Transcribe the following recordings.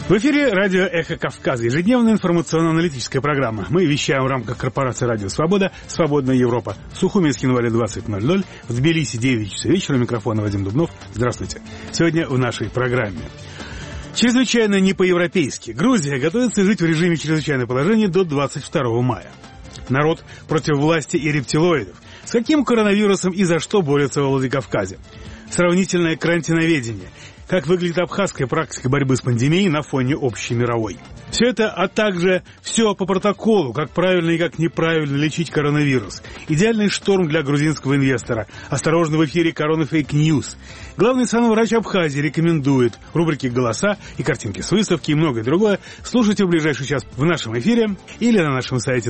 В эфире радио «Эхо Кавказа», ежедневная информационно-аналитическая программа. Мы вещаем в рамках корпорации «Радио Свобода», «Свободная Европа». В Сухуминске января 20:00, в Тбилиси 9 часов вечера. Микрофон Вадим Дубнов. Здравствуйте. Сегодня в нашей программе. Чрезвычайно не по-европейски. Грузия готовится жить в режиме чрезвычайного положения до 22 мая. Народ против власти и рептилоидов. С каким коронавирусом и за что борются во Владикавказе? Сравнительное карантиноведение. Как выглядит абхазская практика борьбы с пандемией на фоне общей мировой. Все это, а также все по протоколу, как правильно и как неправильно лечить коронавирус. Идеальный шторм для грузинского инвестора. Осторожно, в эфире «Корона Фейк Ньюс». Главный санврач Абхазии рекомендует рубрики «Голоса» и картинки с выставки и многое другое. Слушайте в ближайший час в нашем эфире или на нашем сайте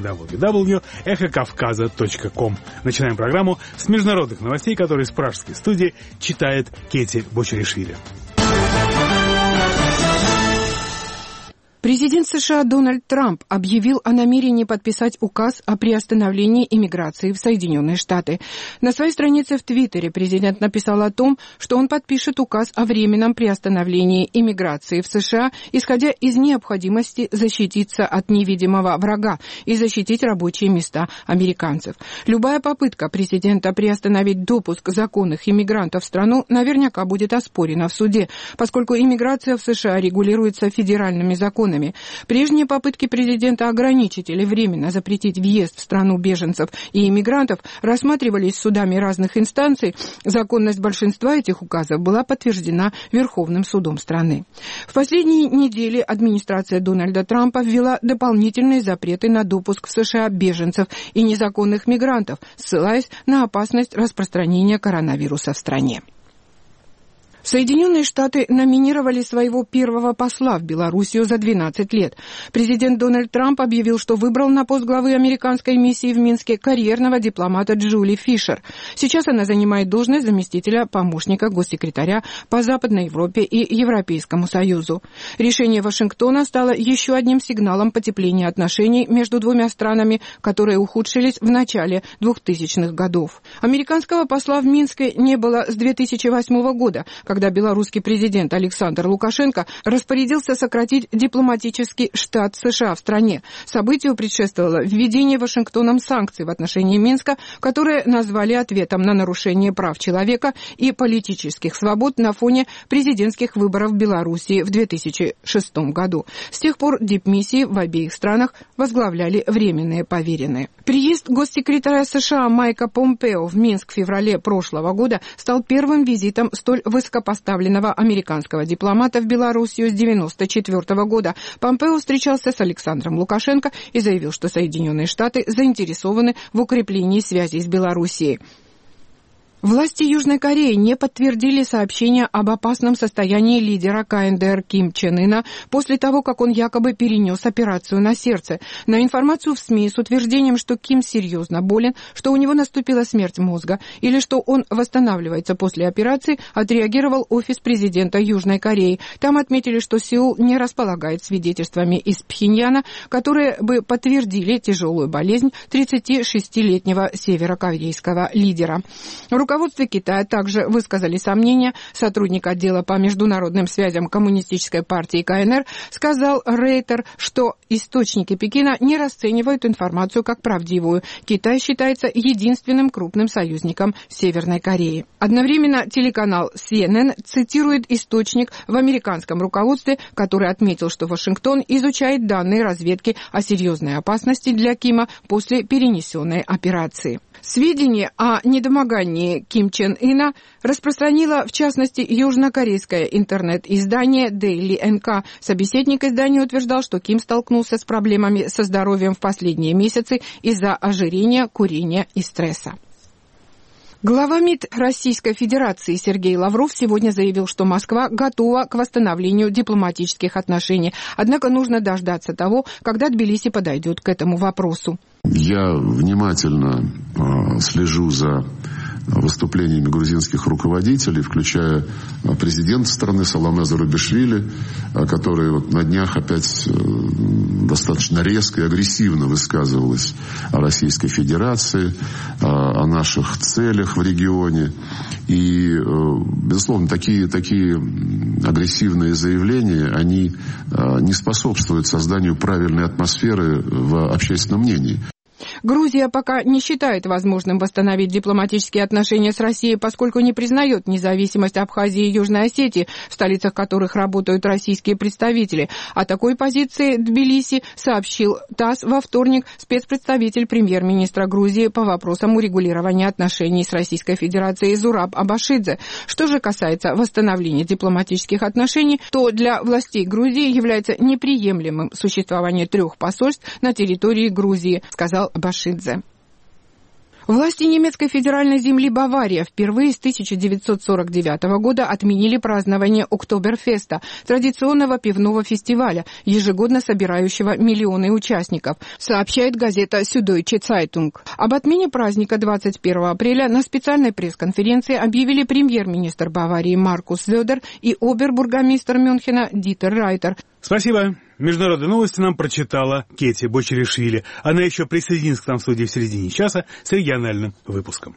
www.эхокавказа.ком. Начинаем программу с международных новостей, которые из пражской студии читает Кети Бочаришвили. Президент США Дональд Трамп объявил о намерении подписать указ о приостановлении иммиграции в Соединенные Штаты. На своей странице в Твиттере президент написал о том, что он подпишет указ о временном приостановлении иммиграции в США, исходя из необходимости защититься от невидимого врага и защитить рабочие места американцев. Любая попытка президента приостановить допуск законных иммигрантов в страну наверняка будет оспорена в суде, поскольку иммиграция в США регулируется федеральными законами. Прежние попытки президента ограничить или временно запретить въезд в страну беженцев и иммигрантов рассматривались судами разных инстанций. Законность большинства этих указов была подтверждена Верховным судом страны. В последние недели администрация Дональда Трампа ввела дополнительные запреты на допуск в США беженцев и незаконных мигрантов, ссылаясь на опасность распространения коронавируса в стране. Соединенные Штаты номинировали своего первого посла в Белоруссию за 12 лет. Президент Дональд Трамп объявил, что выбрал на пост главы американской миссии в Минске карьерного дипломата Джули Фишер. Сейчас она занимает должность заместителя помощника госсекретаря по Западной Европе и Европейскому Союзу. Решение Вашингтона стало еще одним сигналом потепления отношений между двумя странами, которые ухудшились в начале 2000-х годов. Американского посла в Минске не было с 2008 года, когда белорусский президент Александр Лукашенко распорядился сократить дипломатический штат США в стране. Событию предшествовало введение Вашингтоном санкций в отношении Минска, которые назвали ответом на нарушение прав человека и политических свобод на фоне президентских выборов в Белоруссии в 2006 году. С тех пор дипмиссии в обеих странах возглавляли временные поверенные. Приезд госсекретаря США Майка Помпео в Минск в феврале прошлого года стал первым визитом столь высокопоставленного американского дипломата в Белоруссию с 1994 года. Помпео встречался с Александром Лукашенко и заявил, что Соединенные Штаты заинтересованы в укреплении связей с Белоруссией. Власти Южной Кореи не подтвердили сообщения об опасном состоянии лидера КНДР Ким Чен Ына после того, как он якобы перенес операцию на сердце. На информацию в СМИ с утверждением, что Ким серьезно болен, что у него наступила смерть мозга или что он восстанавливается после операции, отреагировал офис президента Южной Кореи. Там отметили, что Сеул не располагает свидетельствами из Пхеньяна, которые бы подтвердили тяжелую болезнь 36-летнего северокорейского лидера. В руководстве Китая также высказали сомнения. Сотрудник отдела по международным связям Коммунистической партии КНР сказал Рейтер, что источники Пекина не расценивают информацию как правдивую. Китай считается единственным крупным союзником Северной Кореи. Одновременно телеканал CNN цитирует источник в американском руководстве, который отметил, что Вашингтон изучает данные разведки о серьезной опасности для Кима после перенесенной операции. Сведения о недомогании Ким Чен Ына распространило, в частности, южнокорейское интернет-издание Daily NK. Собеседник издания утверждал, что Ким столкнулся с проблемами со здоровьем в последние месяцы из-за ожирения, курения и стресса. Глава МИД Российской Федерации Сергей Лавров сегодня заявил, что Москва готова к восстановлению дипломатических отношений. Однако нужно дождаться того, когда Тбилиси подойдет к этому вопросу. Я внимательно слежу за выступлениями грузинских руководителей, включая президента страны Саломе Зурабишвили, которая на днях опять достаточно резко и агрессивно высказывалась о Российской Федерации, о наших целях в регионе. И, безусловно, такие агрессивные заявления, они не способствуют созданию правильной атмосферы в общественном мнении. Грузия пока не считает возможным восстановить дипломатические отношения с Россией, поскольку не признает независимость Абхазии и Южной Осетии, в столицах которых работают российские представители. О такой позиции Тбилиси сообщил ТАСС во вторник спецпредставитель премьер-министра Грузии по вопросам урегулирования отношений с Российской Федерацией Зураб Абашидзе. Что же касается восстановления дипломатических отношений, то для властей Грузии является неприемлемым существование 3 посольств на территории Грузии, сказал Абашидзе. Власти немецкой федеральной земли Бавария впервые с 1949 года отменили празднование Октоберфеста, традиционного пивного фестиваля, ежегодно собирающего миллионы участников, сообщает газета Süddeutsche Zeitung. Об отмене праздника 21 апреля на специальной пресс-конференции объявили премьер-министр Баварии Маркус Зёдер и обербургомистр Мюнхена Дитер Райтер. Спасибо. Международные новости нам прочитала Кети Бочеришвили. Она еще присоединится к нам в студии в середине часа с региональным выпуском.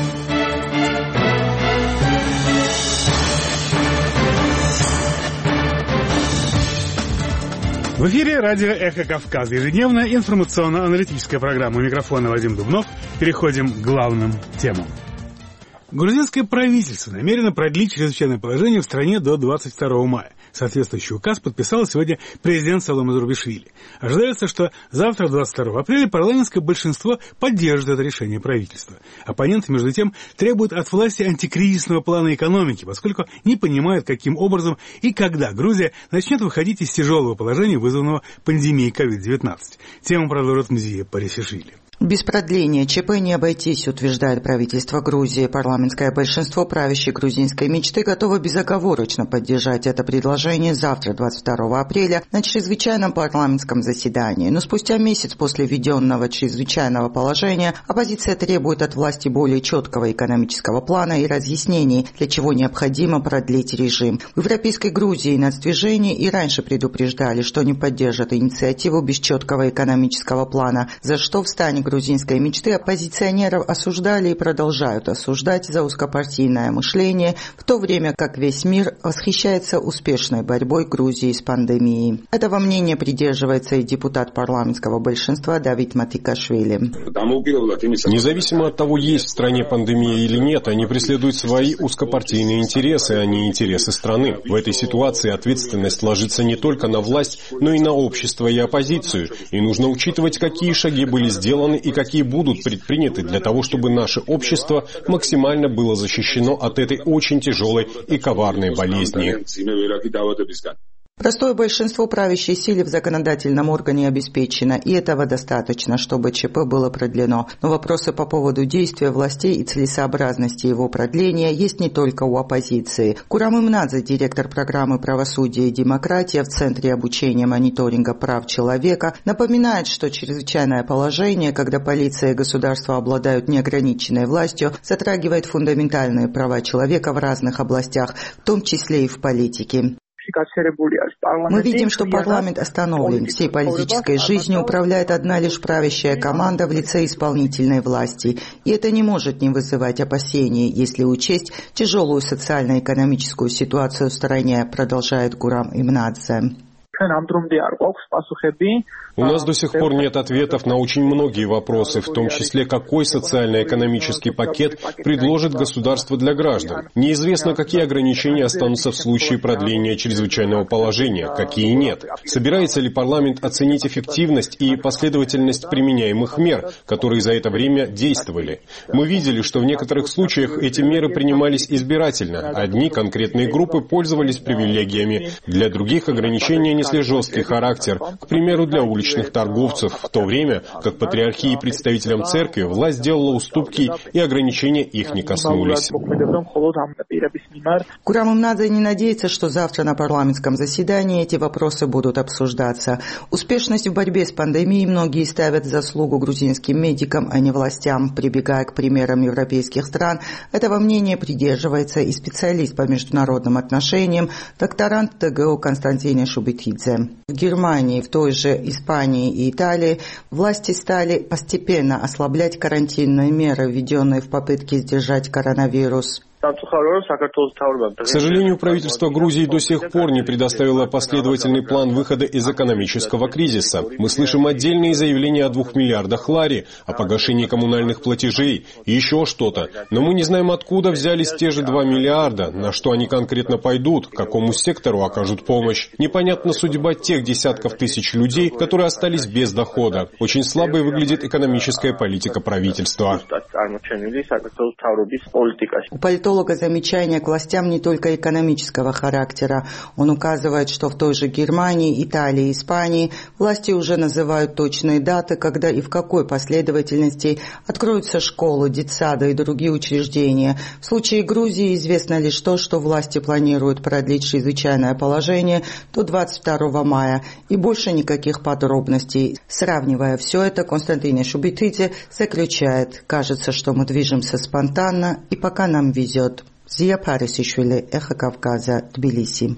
В эфире радио «Эхо Кавказа». Ежедневная информационно-аналитическая программа. У микрофона Вадим Дубнов. Переходим к главным темам. Грузинское правительство намерено продлить чрезвычайное положение в стране до 22 мая. Соответствующий указ подписал сегодня президент Саломе Зурабишвили. Ожидается, что завтра, 22 апреля, парламентское большинство поддержит это решение правительства. Оппоненты, между тем, требуют от власти антикризисного плана экономики, поскольку не понимают, каким образом и когда Грузия начнет выходить из тяжелого положения, вызванного пандемией COVID-19. Тему продолжит Мзия Парисишвили. Без продления ЧП не обойтись, утверждает правительство Грузии. Парламентское большинство правящей грузинской мечты готово безоговорочно поддержать это предложение завтра, 22 апреля, на чрезвычайном парламентском заседании. Но спустя месяц после введенного чрезвычайного положения оппозиция требует от власти более четкого экономического плана и разъяснений, для чего необходимо продлить режим. В Европейской Грузии нацдвижение и раньше предупреждали, что не поддержат инициативу без четкого экономического плана, за что в стане грузинской мечты оппозиционеров осуждали и продолжают осуждать за узкопартийное мышление, в то время как весь мир восхищается успешной борьбой Грузии с пандемией. Этого мнения придерживается и депутат парламентского большинства Давид Матикашвили. Независимо от того, есть в стране пандемия или нет, они преследуют свои узкопартийные интересы, а не интересы страны. В этой ситуации ответственность ложится не только на власть, но и на общество и оппозицию. И нужно учитывать, какие шаги были сделаны и какие будут предприняты для того, чтобы наше общество максимально было защищено от этой очень тяжелой и коварной болезни. Простое большинство правящей силы в законодательном органе обеспечено, и этого достаточно, чтобы ЧП было продлено. Но вопросы по поводу действия властей и целесообразности его продления есть не только у оппозиции. Курам Имнадзе, директор программы «Правосудие и демократия» в Центре обучения мониторинга прав человека, напоминает, что чрезвычайное положение, когда полиция и государство обладают неограниченной властью, затрагивает фундаментальные права человека в разных областях, в том числе и в политике. Мы видим, что парламент остановлен. Всей политической жизнью управляет одна лишь правящая команда в лице исполнительной власти. И это не может не вызывать опасений, если учесть тяжелую социально-экономическую ситуацию в стране, продолжает Курам Имнадзе. У нас до сих пор нет ответов на очень многие вопросы, в том числе, какой социально-экономический пакет предложит государство для граждан. Неизвестно, какие ограничения останутся в случае продления чрезвычайного положения, какие нет. Собирается ли парламент оценить эффективность и последовательность применяемых мер, которые за это время действовали? Мы видели, что в некоторых случаях эти меры принимались избирательно. Одни конкретные группы пользовались привилегиями, для других ограничения не смысле жесткий характер, к примеру, для уличных торговцев, в то время как патриархии и представителям церкви власть делала уступки и ограничения их не коснулись. Гурам Имнадзе не надеется, что завтра на парламентском заседании эти вопросы будут обсуждаться. Успешность в борьбе с пандемией многие ставят в заслугу грузинским медикам, а не властям. Прибегая к примерам европейских стран, этого мнения придерживается и специалист по международным отношениям, докторант ТГУ Константин Шубетидзе. В Германии, в той же Испании и Италии власти стали постепенно ослаблять карантинные меры, введенные в попытке сдержать коронавирус. К сожалению, правительство Грузии до сих пор не предоставило последовательный план выхода из экономического кризиса. Мы слышим отдельные заявления о 2 миллиардах лари, о погашении коммунальных платежей и еще что-то. Но мы не знаем, откуда взялись те же 2 миллиарда, на что они конкретно пойдут, какому сектору окажут помощь. Непонятна судьба тех десятков тысяч людей, которые остались без дохода. Очень слабой выглядит экономическая политика правительства. У политолога замечания к властям не только экономического характера. Он указывает, что в той же Германии, Италии и Испании власти уже называют точные даты, когда и в какой последовательности откроются школы, детсады и другие учреждения. В случае Грузии известно лишь то, что власти планируют продлить чрезвычайное положение до 22 мая. И больше никаких подробностей. Сравнивая все это, Константин Шубетидзе заключает: кажется, что мы движемся спонтанно и пока нам везет. Зия Парисишвили, Эхо Кавказа, Тбилиси.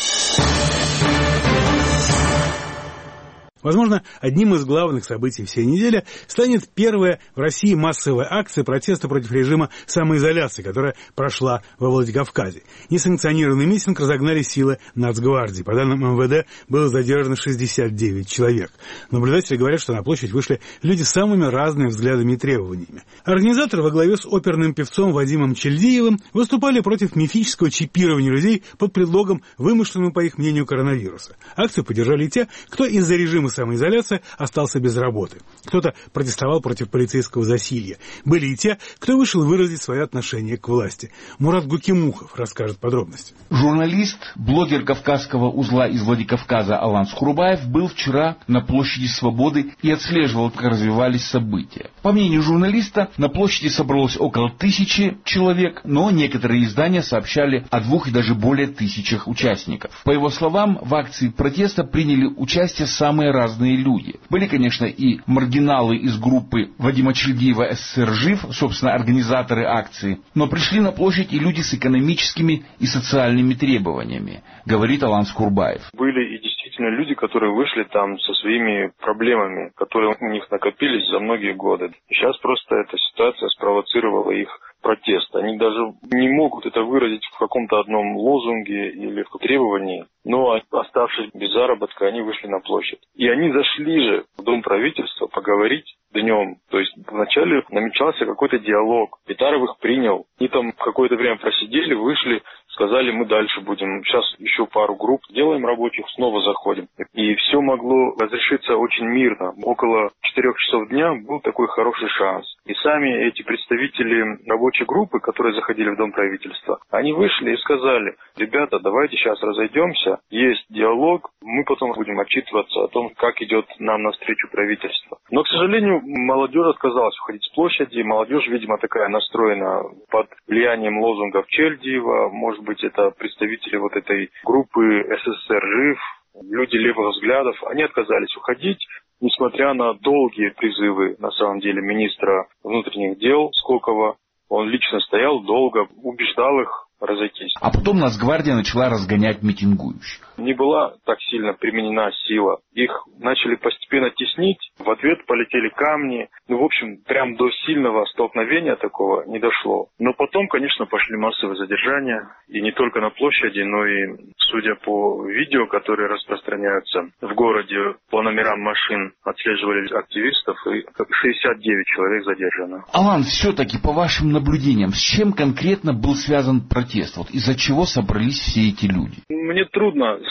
Возможно, одним из главных событий всей недели станет первая в России массовая акция протеста против режима самоизоляции, которая прошла во Владикавказе. Несанкционированный митинг разогнали силы Нацгвардии. По данным МВД, было задержано 69 человек. Наблюдатели говорят, что на площадь вышли люди с самыми разными взглядами и требованиями. Организаторы во главе с оперным певцом Вадимом Чельдиевым выступали против мифического чипирования людей под предлогом вымышленного, по их мнению, коронавируса. Акцию поддержали и те, кто из-за режима самоизоляции остался без работы. Кто-то протестовал против полицейского засилья. Были и те, кто вышел выразить свое отношение к власти. Мурат Гукимухов расскажет подробности. Журналист, блогер Кавказского узла из Владикавказа Алан Скурбаев был вчера на площади Свободы и отслеживал, как развивались события. По мнению журналиста, на площади собралось около 1000 человек, но некоторые издания сообщали о 2 и даже более 1000 участников. По его словам, в акции протеста приняли участие самые разные люди. Были, конечно, и маргиналы из группы Вадима Чельдиева «СССР жив», собственно, организаторы акции, но пришли на площадь и люди с экономическими и социальными требованиями, говорит Алан Скурбаев. Были и действительно люди, которые вышли там со своими проблемами, которые у них накопились за многие годы. И сейчас просто эта ситуация спровоцировала их протест. Они даже не могут это выразить в каком-то одном лозунге или в требовании, но, оставшись без заработка, они вышли на площадь. И они зашли же в Дом правительства поговорить днем. То есть вначале намечался какой-то диалог. Петаров их принял. Они там какое-то время просидели, вышли, сказали, мы дальше будем. Сейчас еще пару групп делаем рабочих, снова заходим. И все могло разрешиться очень мирно. Около 4 часов дня был такой хороший шанс. И сами эти представители рабочей группы, которые заходили в Дом правительства, они вышли и сказали, ребята, давайте сейчас разойдемся, есть диалог, мы потом будем отчитываться о том, как идет нам навстречу правительство. Но, к сожалению, молодежь отказалась уходить с площади. Молодежь, видимо, такая настроена под влиянием лозунгов Чельдиева. Может быть, это представители вот этой группы «СССР жив», люди левых взглядов. Они отказались уходить, несмотря на долгие призывы, на самом деле, министра внутренних дел Скокова. Он лично стоял долго, убеждал их разойтись. А потом Нацгвардия начала разгонять митингующих. Не была так сильно применена сила. Их начали постепенно теснить, в ответ полетели камни. В общем, прям до сильного столкновения такого не дошло. Но потом, конечно, пошли массовые задержания. И не только на площади, но и, судя по видео, которые распространяются в городе, по номерам машин отслеживали активистов, и 69 человек задержано. Алан, все-таки, по вашим наблюдениям, с чем конкретно был связан протест? Вот из-за чего собрались все эти люди? Мне трудно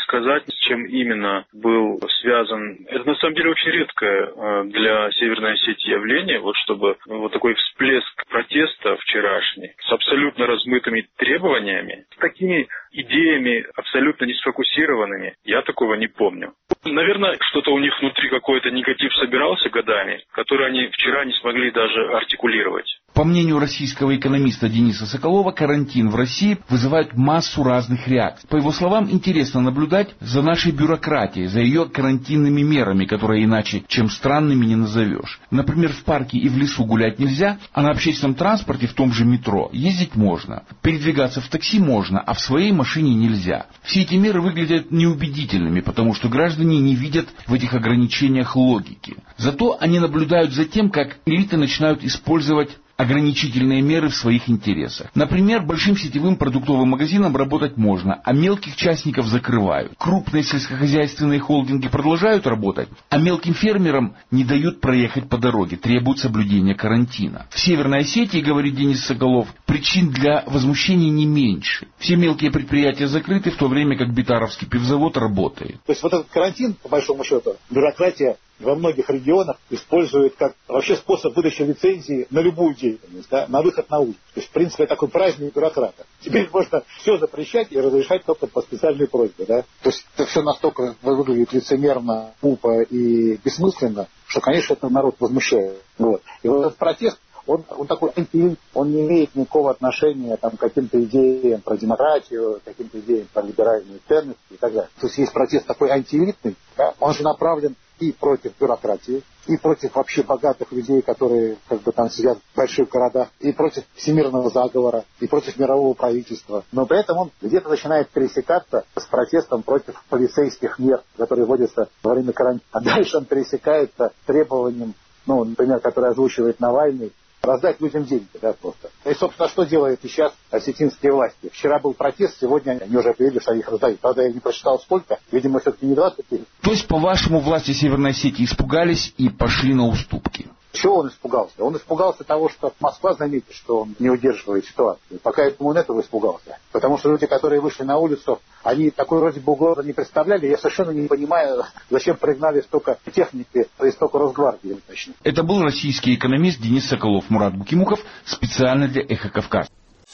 сказать, с чем именно был связан. Это на самом деле очень редкое для Северной Осетии явление, вот чтобы вот такой всплеск протеста вчерашний с абсолютно размытыми требованиями, с такими идеями абсолютно не сфокусированными, я такого не помню. Наверное, что-то у них внутри какой-то негатив собирался годами, который они вчера не смогли даже артикулировать. По мнению российского экономиста Дениса Соколова, карантин в России вызывает массу разных реакций. По его словам, интересно наблюдать за нашей бюрократией, за ее карантинными мерами, которые иначе, чем странными, не назовешь. Например, в парке и в лесу гулять нельзя, а на общественном транспорте, в том же метро, ездить можно. Передвигаться в такси можно, а в своей машине нельзя. Все эти меры выглядят неубедительными, потому что граждане не видят в этих ограничениях логики. Зато они наблюдают за тем, как элиты начинают использовать ограничительные меры в своих интересах. Например, большим сетевым продуктовым магазинам работать можно, а мелких частников закрывают. Крупные сельскохозяйственные холдинги продолжают работать, а мелким фермерам не дают проехать по дороге, требуют соблюдения карантина. В Северной Осетии, говорит Денис Соколов, причин для возмущения не меньше. Все мелкие предприятия закрыты, в то время как Битаровский пивзавод работает. То есть вот этот карантин, по большому счету, бюрократия во многих регионах использует как вообще способ выдачи лицензии на любую деятельность, да, на выход на улицу. То есть, в принципе, такой праздник бюрократа. Теперь можно все запрещать и разрешать только по специальной просьбе. Да? То есть это все настолько выглядит лицемерно, тупо и бессмысленно, что, конечно, это народ возмущает. Вот. И вот этот протест, он такой антиэлит, он не имеет никакого отношения там, к каким-то идеям про демократию, к каким-то идеям про либеральные ценности и так далее. То есть есть протест такой антиэлитный, да? Он же направлен и против бюрократии, и против вообще богатых людей, которые как бы там сидят в больших городах, и против всемирного заговора, и против мирового правительства. Но при этом он где-то начинает пересекаться с протестом против полицейских мер, которые вводятся во время карантина. А дальше он пересекается с требованием, например, которое озвучивает Навальный, раздать людям деньги, да, просто. И, собственно, что делают сейчас осетинские власти? Вчера был протест, сегодня они уже объявили, что их раздают. Правда, я не прочитал сколько, видимо, все-таки не 20 тысяч. То есть, по-вашему, власти Северной Осетии испугались и пошли на уступки? Чего он испугался? Он испугался того, что Москва заметит, что он не удерживает ситуацию. Пока он этого испугался. Потому что люди, которые вышли на улицу, они такой вроде бы угрозы не представляли. Я совершенно не понимаю, зачем пригнали столько техники и столько Росгвардии. Точно. Это был российский экономист Денис Соколов. Мурат Букимуков специально для «Эхо Кавказа».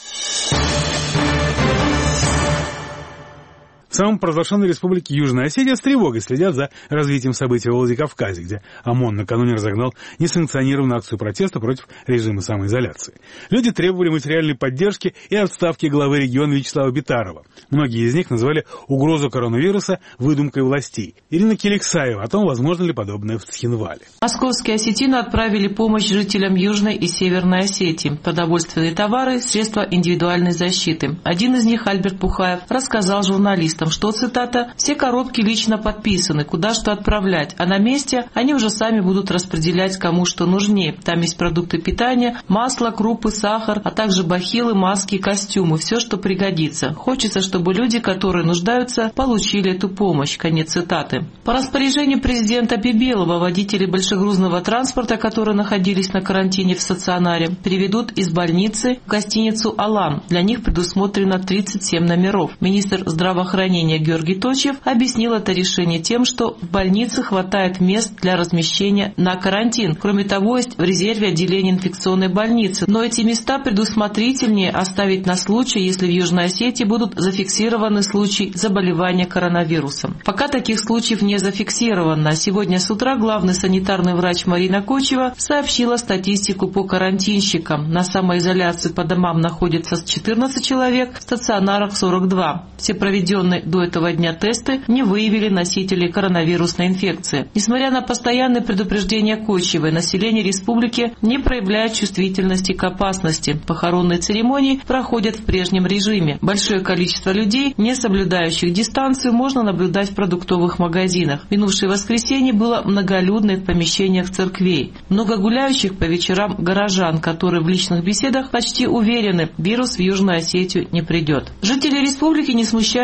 В самопровозглашенной республике Южная Осетия с тревогой следят за развитием событий в Владикавказе, где ОМОН накануне разогнал несанкционированную акцию протеста против режима самоизоляции. Люди требовали материальной поддержки и отставки главы региона Вячеслава Битарова. Многие из них назвали угрозу коронавируса выдумкой властей. Ирина Келексаева о том, возможно ли подобное в Цхинвале. Московские осетины отправили помощь жителям Южной и Северной Осетии. Продовольственные товары, средства индивидуальной защиты. Один из них, Альберт Пухаев, рассказал журналистам, что, цитата, «все коробки лично подписаны, куда что отправлять, а на месте они уже сами будут распределять, кому что нужнее. Там есть продукты питания, масло, крупы, сахар, а также бахилы, маски, костюмы, все, что пригодится. Хочется, чтобы люди, которые нуждаются, получили эту помощь». Конец цитаты. По распоряжению президента Бибелова водители большегрузного транспорта, которые находились на карантине в стационаре, переведут из больницы в гостиницу «Алан». Для них предусмотрено 37 номеров. Министр здравоохранения Георгий Точев объяснил это решение тем, что в больнице хватает мест для размещения на карантин. Кроме того, есть в резерве отделение инфекционной больницы. Но эти места предусмотрительнее оставить на случай, если в Южной Осетии будут зафиксированы случаи заболевания коронавирусом. Пока таких случаев не зафиксировано. Сегодня с утра главный санитарный врач Марина Кочева сообщила статистику по карантинщикам. На самоизоляции по домам находится 14 человек, в стационарах 42. Все проведенные до этого дня тесты не выявили носителей коронавирусной инфекции. Несмотря на постоянные предупреждения Кочевой, население республики не проявляет чувствительности к опасности. Похоронные церемонии проходят в прежнем режиме. Большое количество людей, не соблюдающих дистанцию, можно наблюдать в продуктовых магазинах. В минувшее воскресенье было многолюдно в помещениях церквей. Много гуляющих по вечерам горожан, которые в личных беседах почти уверены, вирус в Южную Осетию не придет. Жители республики не смущает даже статистика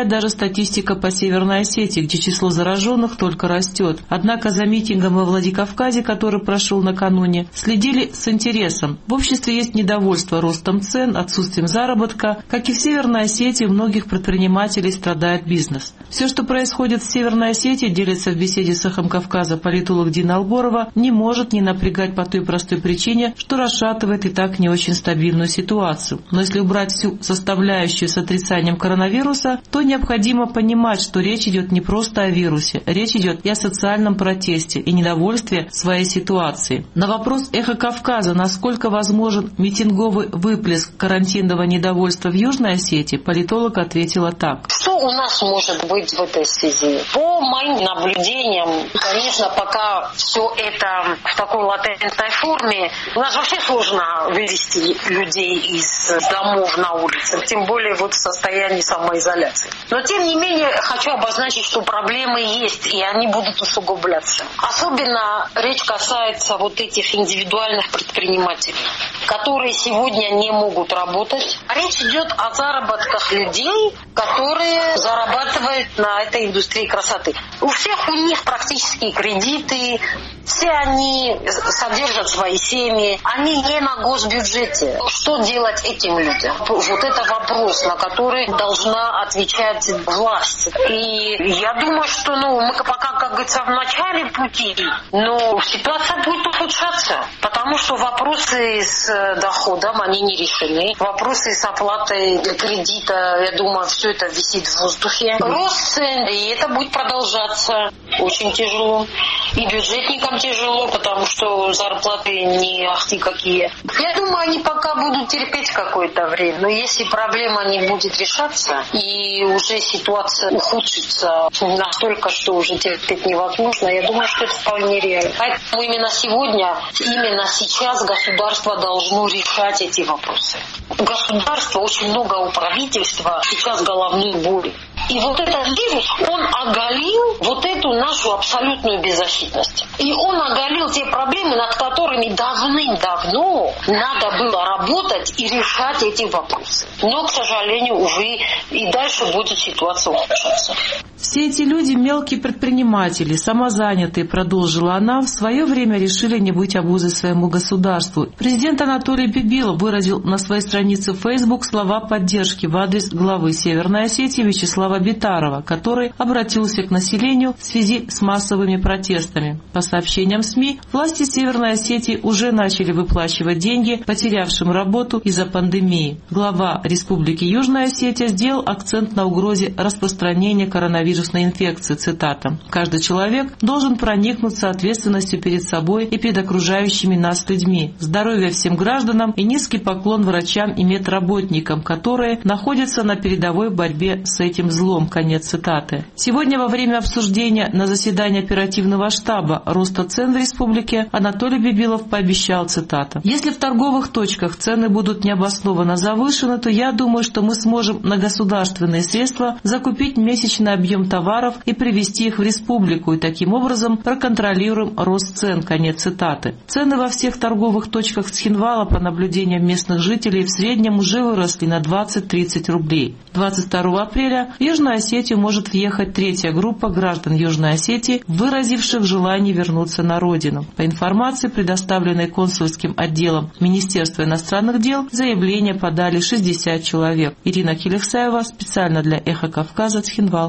статистика по Северной Осетии, где число зараженных только растет. Однако за митингом во Владикавказе, который прошел накануне, следили с интересом. В обществе есть недовольство ростом цен, отсутствием заработка. Как и в Северной Осетии, у многих предпринимателей страдает бизнес. Все, что происходит в Северной Осетии, делится в беседе с «Эхом Кавказа» политолог Дина Алборова, не может не напрягать по той простой причине, что расшатывает и так не очень стабильную ситуацию. Но если убрать всю составляющую с отрицанием коронавируса, то необходимо понимать, что речь идет не просто о вирусе, речь идет и о социальном протесте и недовольстве своей ситуации. На вопрос «Эхо Кавказа», насколько возможен митинговый выплеск карантинного недовольства в Южной Осетии, политолог ответила так. Что у нас может быть в этой связи? По моим наблюдениям, конечно, пока все это в такой латентной форме, у нас вообще сложно вывести людей из домов на улице, тем более вот в состоянии самоизоляции. Но тем не менее хочу обозначить, что проблемы есть, и они будут усугубляться. Особенно речь касается вот этих индивидуальных предпринимателей, которые сегодня не могут работать. Речь идет о заработках людей, которые зарабатывают на этой индустрии красоты. У всех у них практически кредиты, все они содержат свои семьи, они не на госбюджете. Что делать этим людям? Вот это вопрос, на который должна отвечать власть. И я думаю, что мы пока, как говорится, в начале пути, но ситуация будет ухудшаться, потому что вопросы с доходом, они не решены. Вопросы с оплатой кредита, я думаю, все это висит в воздухе. Рост цен, и это будет продолжаться. Очень тяжело. И бюджетникам тяжело, потому что зарплаты не ахти какие. Я думаю, они пока будут терпеть какое-то время. Но если проблема не будет решаться, и уже ситуация ухудшится настолько, что уже терпеть невозможно, я думаю, что это вполне реально. Поэтому именно сегодня, именно сейчас государство должно решать эти вопросы. У государства очень много, у правительства сейчас головной боли. И вот этот вирус, он оголил вот эту нашу абсолютную беззащитность. И он оголил те проблемы, над которыми давным-давно надо было работать и решать эти вопросы. Но, к сожалению, увы, и дальше будет ситуация ухудшаться. Все эти люди – мелкие предприниматели, самозанятые, продолжила она, в свое время решили не быть обузой своему государству. Президент Анатолий Бибилов выразил на своей странице в Facebook слова поддержки в адрес главы Северной Осетии Вячеслава Битарова, который обратился к населению в связи с массовыми протестами. По сообщениям СМИ, власти Северной Осетии уже начали выплачивать деньги потерявшим работу из-за пандемии. Глава Республики Южная Осетия сделал акцент на угрозе распространения коронавирусной инфекции, цитата. «Каждый человек должен проникнуться ответственностью перед собой и перед окружающими нас людьми. Здоровья всем гражданам и низкий поклон врачам и медработникам, которые находятся на передовой борьбе с этим злом». Конец цитаты. Сегодня во время обсуждения на заседании оперативного штаба роста цен в республике Анатолий Бибилов пообещал, цитата, «Если в торговых точках цены будут необоснованно завышены, то я думаю, что мы сможем на государственные средства закупить месячный объем товаров и привезти их в республику, и таким образом проконтролируем рост цен». Конец цитаты. Цены во всех торговых точках Цхинвала, по наблюдениям местных жителей, в среднем уже выросли на 20-30 рублей. 22 апреля в Южную Осетию может въехать третья группа граждан Южной Осетии, выразивших желание вернуться на родину. По информации, предоставленной консульским отделом Министерства иностранных дел, заявление подали 60 человек. Ирина Килевсаева специально для «Эхо Кавказа», Цхинвал.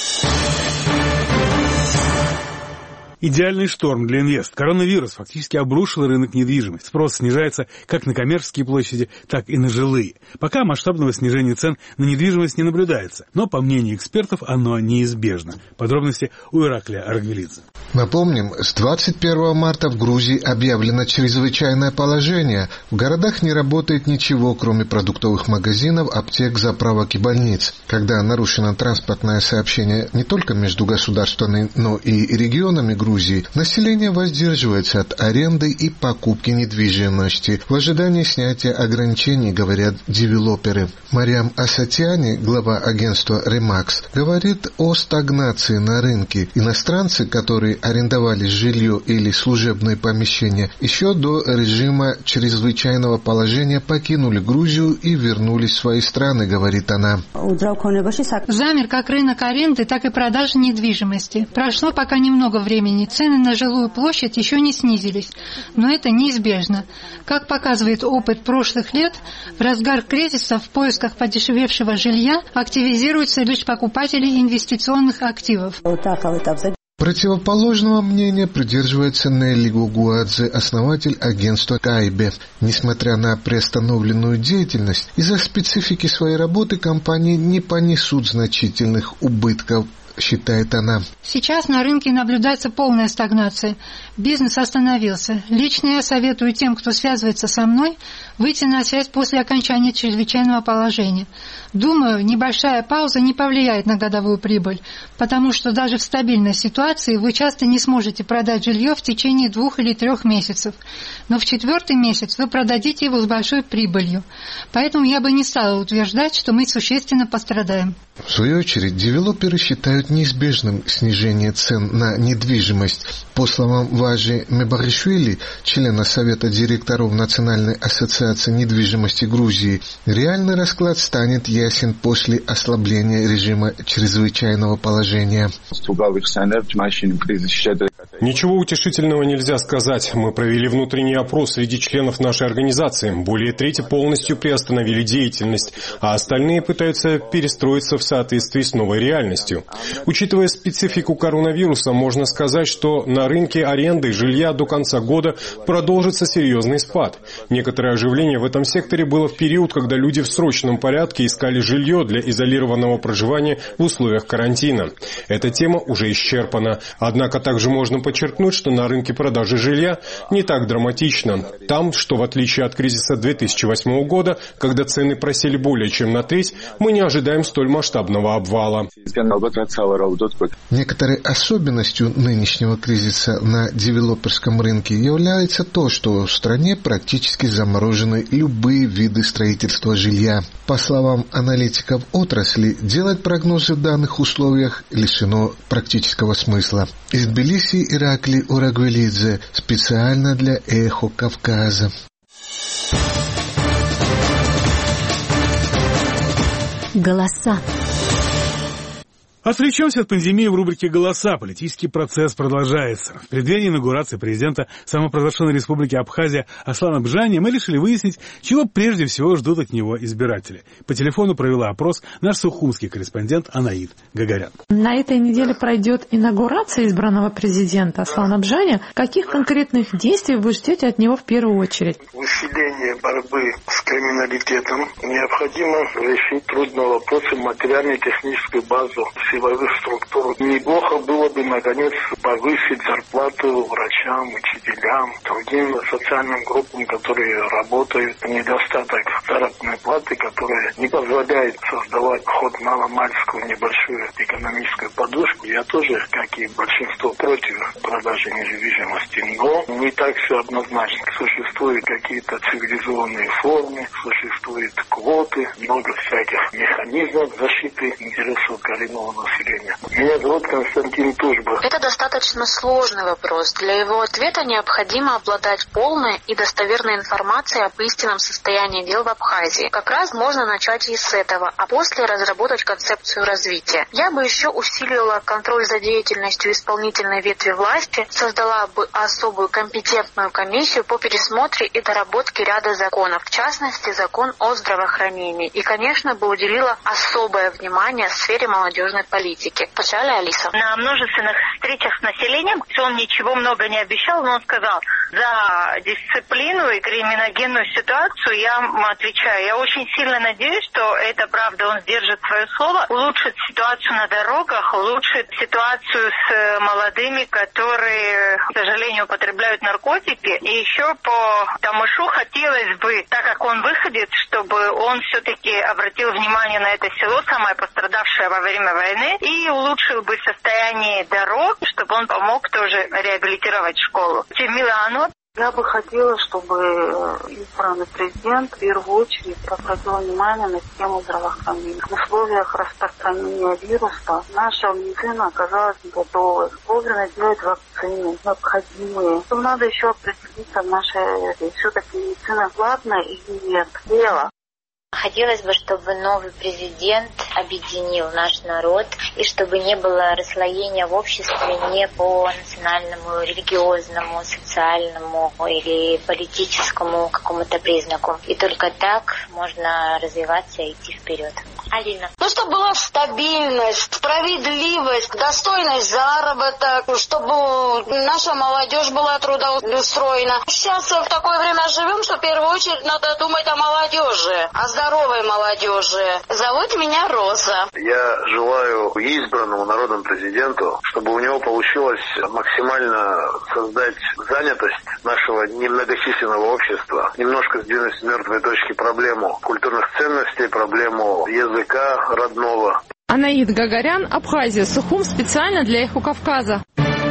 Идеальный шторм для инвест. Коронавирус фактически обрушил рынок недвижимости. Спрос снижается как на коммерческие площади, так и на жилые. Пока масштабного снижения цен на недвижимость не наблюдается, но, по мнению экспертов, оно неизбежно. Подробности у Ираклия Аргвелидзе. Напомним, с 21 марта в Грузии объявлено чрезвычайное положение. В городах не работает ничего, кроме продуктовых магазинов, аптек, заправок и больниц. Когда нарушено транспортное сообщение не только между государствами, но и регионами Грузии, Грузии. Население воздерживается от аренды и покупки недвижимости в ожидании снятия ограничений, говорят девелоперы. Мариам Асатиани, глава агентства «Ремакс», говорит о стагнации на рынке. Иностранцы, которые арендовали жилье или служебные помещения еще до режима чрезвычайного положения, покинули Грузию и вернулись в свои страны, говорит она. Замер как рынок аренды, так и продажи недвижимости. Прошло пока немного времени, цены на жилую площадь еще не снизились, но это неизбежно. Как показывает опыт прошлых лет, в разгар кризиса в поисках подешевевшего жилья активизируются лишь покупатели инвестиционных активов. Противоположного мнения придерживается Нелли Гугуадзе, основатель агентства «Кайбе». Несмотря на приостановленную деятельность, из-за специфики своей работы компании не понесут значительных убытков, считает она. Сейчас на рынке наблюдается полная стагнация. Бизнес остановился. Лично я советую тем, кто связывается со мной, выйти на связь после окончания чрезвычайного положения. Думаю, небольшая пауза не повлияет на годовую прибыль, потому что даже в стабильной ситуации вы часто не сможете продать жилье в течение 2 или 3 месяцев. Но в 4-й месяц вы продадите его с большой прибылью. Поэтому я бы не стала утверждать, что мы существенно пострадаем. В свою очередь, девелоперы считают неизбежным снижение цен на недвижимость. По словам Важи Мебаришвили, члена Совета директоров Национальной ассоциации недвижимости Грузии, реальный расклад станет ясен после ослабления режима чрезвычайного положения. Ничего утешительного нельзя сказать. Мы провели внутренний опрос среди членов нашей организации. Более трети полностью приостановили деятельность, а остальные пытаются перестроиться в соответствии с новой реальностью. Учитывая специфику коронавируса, можно сказать, что на рынке аренды жилья до конца года продолжится серьезный спад. Некоторое оживление в этом секторе было в период, когда люди в срочном порядке искали жилье для изолированного проживания в условиях карантина. Эта тема уже исчерпана. Однако также можно подчеркнуть, что на рынке продажи жилья не так драматично. Там, что в отличие от кризиса 2008 года, когда цены просели более чем на треть, мы не ожидаем столь масштабного обвала. Некоторой особенностью нынешнего кризиса на девелоперском рынке является то, что в стране практически заморожены любые виды строительства жилья. По словам аналитиков отрасли, делать прогнозы в данных условиях лишено практического смысла. Из Тбилиси Иракли Урагвелидзе специально для «Эхо Кавказа». Голоса. Отвлечемся от пандемии в рубрике «Голоса». Политический процесс продолжается. В преддверии инаугурации президента самопровозглашенной республики Абхазия Аслана Бжани мы решили выяснить, чего прежде всего ждут от него избиратели. По телефону провела опрос наш сухумский корреспондент Анаид Гагарян. На этой неделе пройдет инаугурация избранного президента Аслана Бжани. Каких конкретных действий вы ждете от него в первую очередь? Усиление борьбы с криминалитетом. Необходимо решить трудные вопросы материально-техническую базу силовых структур. Неплохо было бы, наконец, повысить зарплату врачам, учителям, другим социальным группам, которые работают. Недостаток заработной платы, которая не позволяет создавать хоть маломальскую небольшую экономическую подушку. Я тоже, как и большинство, против продажи недвижимости. Но не так все однозначно. Существуют какие-то цивилизованные формы, существуют квоты, много всяких механизмов защиты интересов коренного населения. Меня зовут Константин Тужба. Это достаточно сложный вопрос. Для его ответа необходимо обладать полной и достоверной информацией об истинном состоянии дел в Абхазии. Как раз можно начать и с этого, а после разработать концепцию развития. Я бы еще усилила контроль за деятельностью исполнительной ветви власти, создала бы особую компетентную комиссию по пересмотру и доработке ряда законов, в частности, закон о здравоохранении. И, конечно, бы уделила особое внимание сфере молодежной политики. Пожалуй, Алиса. На множественных встречах с населением он ничего много не обещал, но он сказал, За дисциплину и криминогенную ситуацию я отвечаю. Я очень сильно надеюсь, что это правда, он сдержит свое слово, улучшит ситуацию на дорогах, улучшит ситуацию с молодыми, которые, к сожалению, употребляют наркотики. И еще по Тамышу хотелось бы, так как он выходит, чтобы он все-таки обратил внимание на это село, самое пострадавшее во время войны, и улучшил бы состояние дорог, чтобы он помог тоже реабилитировать школу. Милану. Я бы хотела, чтобы избранный президент в первую очередь обратил внимание на тему здравоохранения. В условиях распространения вируса наша медицина оказалась не готова. Вовремя делать вакцины необходимые. Надо еще определиться в нашей все-таки медицина платная или нет. Дело. Хотелось бы, чтобы новый президент объединил наш народ, и чтобы не было расслоения в обществе ни по национальному, религиозному, социальному или политическому какому-то признаку. И только так можно развиваться и идти вперед. Алина. Чтобы была стабильность, справедливость, достойность заработок, чтобы наша молодежь была трудоустроена. Сейчас в такое время живем, что в первую очередь надо думать о молодежи, о здоровой молодежи. Зовут меня Роза. Я желаю избранному народному президенту, чтобы у него получилось максимально создать занятость нашего немногочисленного общества, немножко сдвинуть с мертвой точки проблему культурных ценностей, проблему языка родного. Анаид Гагарян, Абхазия, Сухум, специально для Эхо Кавказа.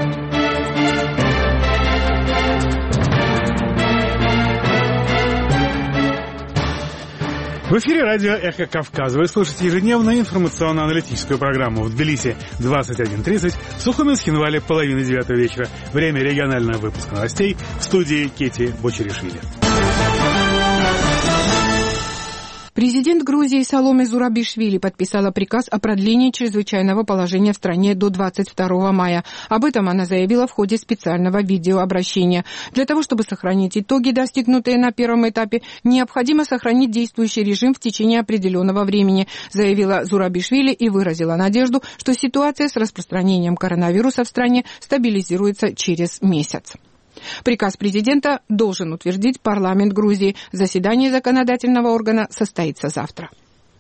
В эфире радио «Эхо Кавказа». Вы слушаете ежедневную информационно-аналитическую программу в Тбилиси 21:30, в Сухуме с Хинвали 8:30 вечера. Время регионального выпуска новостей в студии Кети Бочеришвили. Президент Грузии Саломе Зурабишвили подписала приказ о продлении чрезвычайного положения в стране до 22 мая. Об этом она заявила в ходе специального видеообращения. Для того, чтобы сохранить итоги, достигнутые на первом этапе, необходимо сохранить действующий режим в течение определенного времени, заявила Зурабишвили и выразила надежду, что ситуация с распространением коронавируса в стране стабилизируется через месяц. Приказ президента должен утвердить парламент Грузии. Заседание законодательного органа состоится завтра.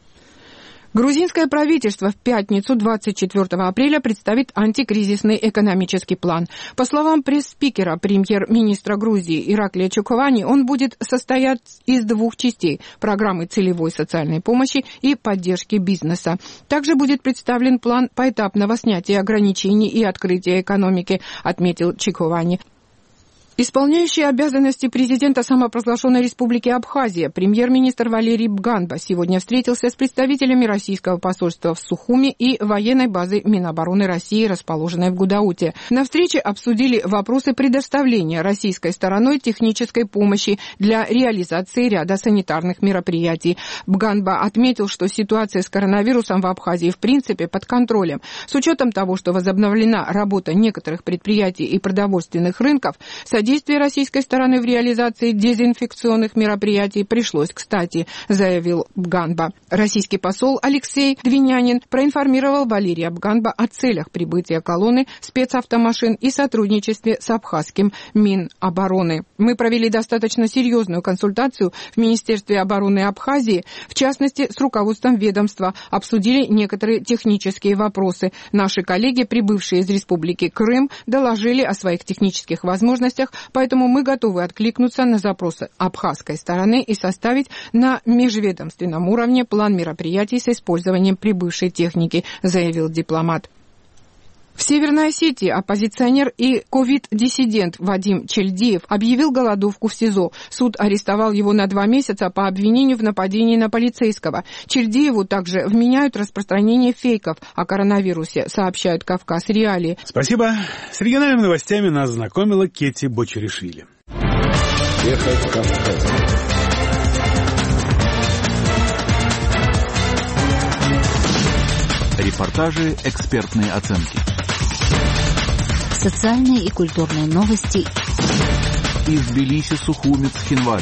Грузинское правительство в пятницу, 24 апреля, представит антикризисный экономический план. По словам пресс-спикера премьер-министра Грузии Ираклия Чуковани, он будет состоять из двух частей – программы целевой социальной помощи и поддержки бизнеса. Также будет представлен план поэтапного снятия ограничений и открытия экономики, отметил Чуковани. Исполняющий обязанности президента самопровозглашенной республики Абхазия премьер-министр Валерий Бганба сегодня встретился с представителями российского посольства в Сухуме и военной базы Минобороны России, расположенной в Гудауте. На встрече обсудили вопросы предоставления российской стороной технической помощи для реализации ряда санитарных мероприятий. Бганба отметил, что ситуация с коронавирусом в Абхазии в принципе под контролем. С учетом того, что возобновлена работа некоторых предприятий и продовольственных рынков, содействие российской стороны в реализации дезинфекционных мероприятий пришлось кстати, заявил Бганба. Российский посол Алексей Двинянин проинформировал Валерия Бганба о целях прибытия колонны спецавтомашин и сотрудничестве с абхазским Минобороны. Мы провели достаточно серьезную консультацию в Министерстве обороны Абхазии, в частности, с руководством ведомства, обсудили некоторые технические вопросы. Наши коллеги, прибывшие из Республики Крым, доложили о своих технических возможностях, поэтому мы готовы откликнуться на запросы абхазской стороны и составить на межведомственном уровне план мероприятий с использованием прибывшей техники, заявил дипломат. В Северной Осетии оппозиционер и ковид-диссидент Вадим Чельдиев объявил голодовку в СИЗО. Суд арестовал его на 2 месяца по обвинению в нападении на полицейского. Чельдиеву также вменяют распространение фейков о коронавирусе, сообщают «Кавказ Реалии». Спасибо. С региональными новостями нас знакомила Кети Бочеришвили. Эхо Кавказа. Репортажи, экспертные оценки. Социальные и культурные новости. Из Тбилиси, Сухуми, Цхинвали.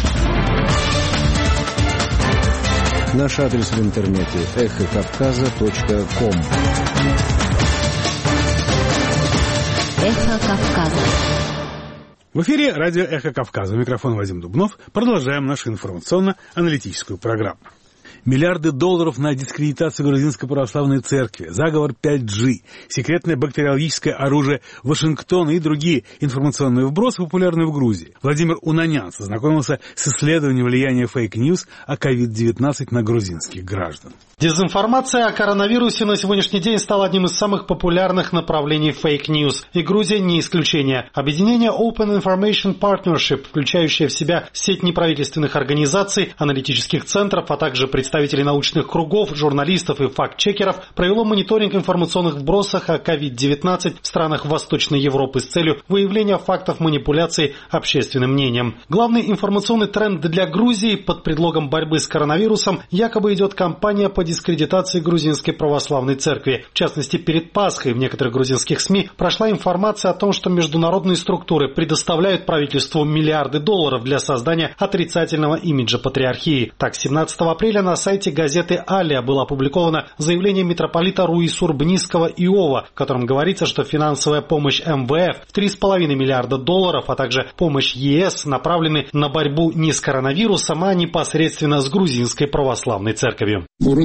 Наш адрес в интернете эхокавказа.ком. Эхо Кавказа. В эфире радио «Эхо Кавказа». У микрофона Вадим Дубнов. Продолжаем нашу информационно-аналитическую программу. Миллиарды долларов на дискредитацию грузинской православной церкви, заговор 5G, секретное бактериологическое оружие Вашингтона и другие информационные вбросы, популярные в Грузии. Владимир Унанян ознакомился с исследованием влияния фейк-ньюс о COVID-19 на грузинских граждан. Дезинформация о коронавирусе на сегодняшний день стала одним из самых популярных направлений фейк-ньюс. И Грузия не исключение. Объединение Open Information Partnership, включающее в себя сеть неправительственных организаций, аналитических центров, а также представителей научных кругов, журналистов и факт-чекеров, провело мониторинг информационных вбросов о COVID-19 в странах Восточной Европы с целью выявления фактов манипуляций общественным мнением. Главный информационный тренд для Грузии под предлогом борьбы с коронавирусом якобы идет кампания по дискредитации грузинской православной церкви. В частности, перед Пасхой в некоторых грузинских СМИ прошла информация о том, что международные структуры предоставляют правительству миллиарды долларов для создания отрицательного имиджа патриархии. Так, 17 апреля на сайте газеты «Алия» было опубликовано заявление митрополита Руи-Сурбнисского Иова, в котором говорится, что финансовая помощь МВФ в 3,5 миллиарда долларов, а также помощь ЕС направлены на борьбу не с коронавирусом, а непосредственно с грузинской православной церковью.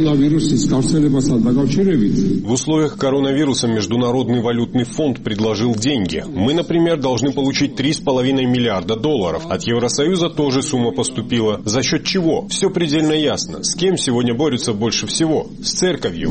В условиях коронавируса Международный валютный фонд предложил деньги. Мы, например, должны получить 3,5 миллиарда долларов. От Евросоюза тоже сумма поступила. За счет чего? Все предельно ясно. С кем сегодня борются больше всего? С церковью.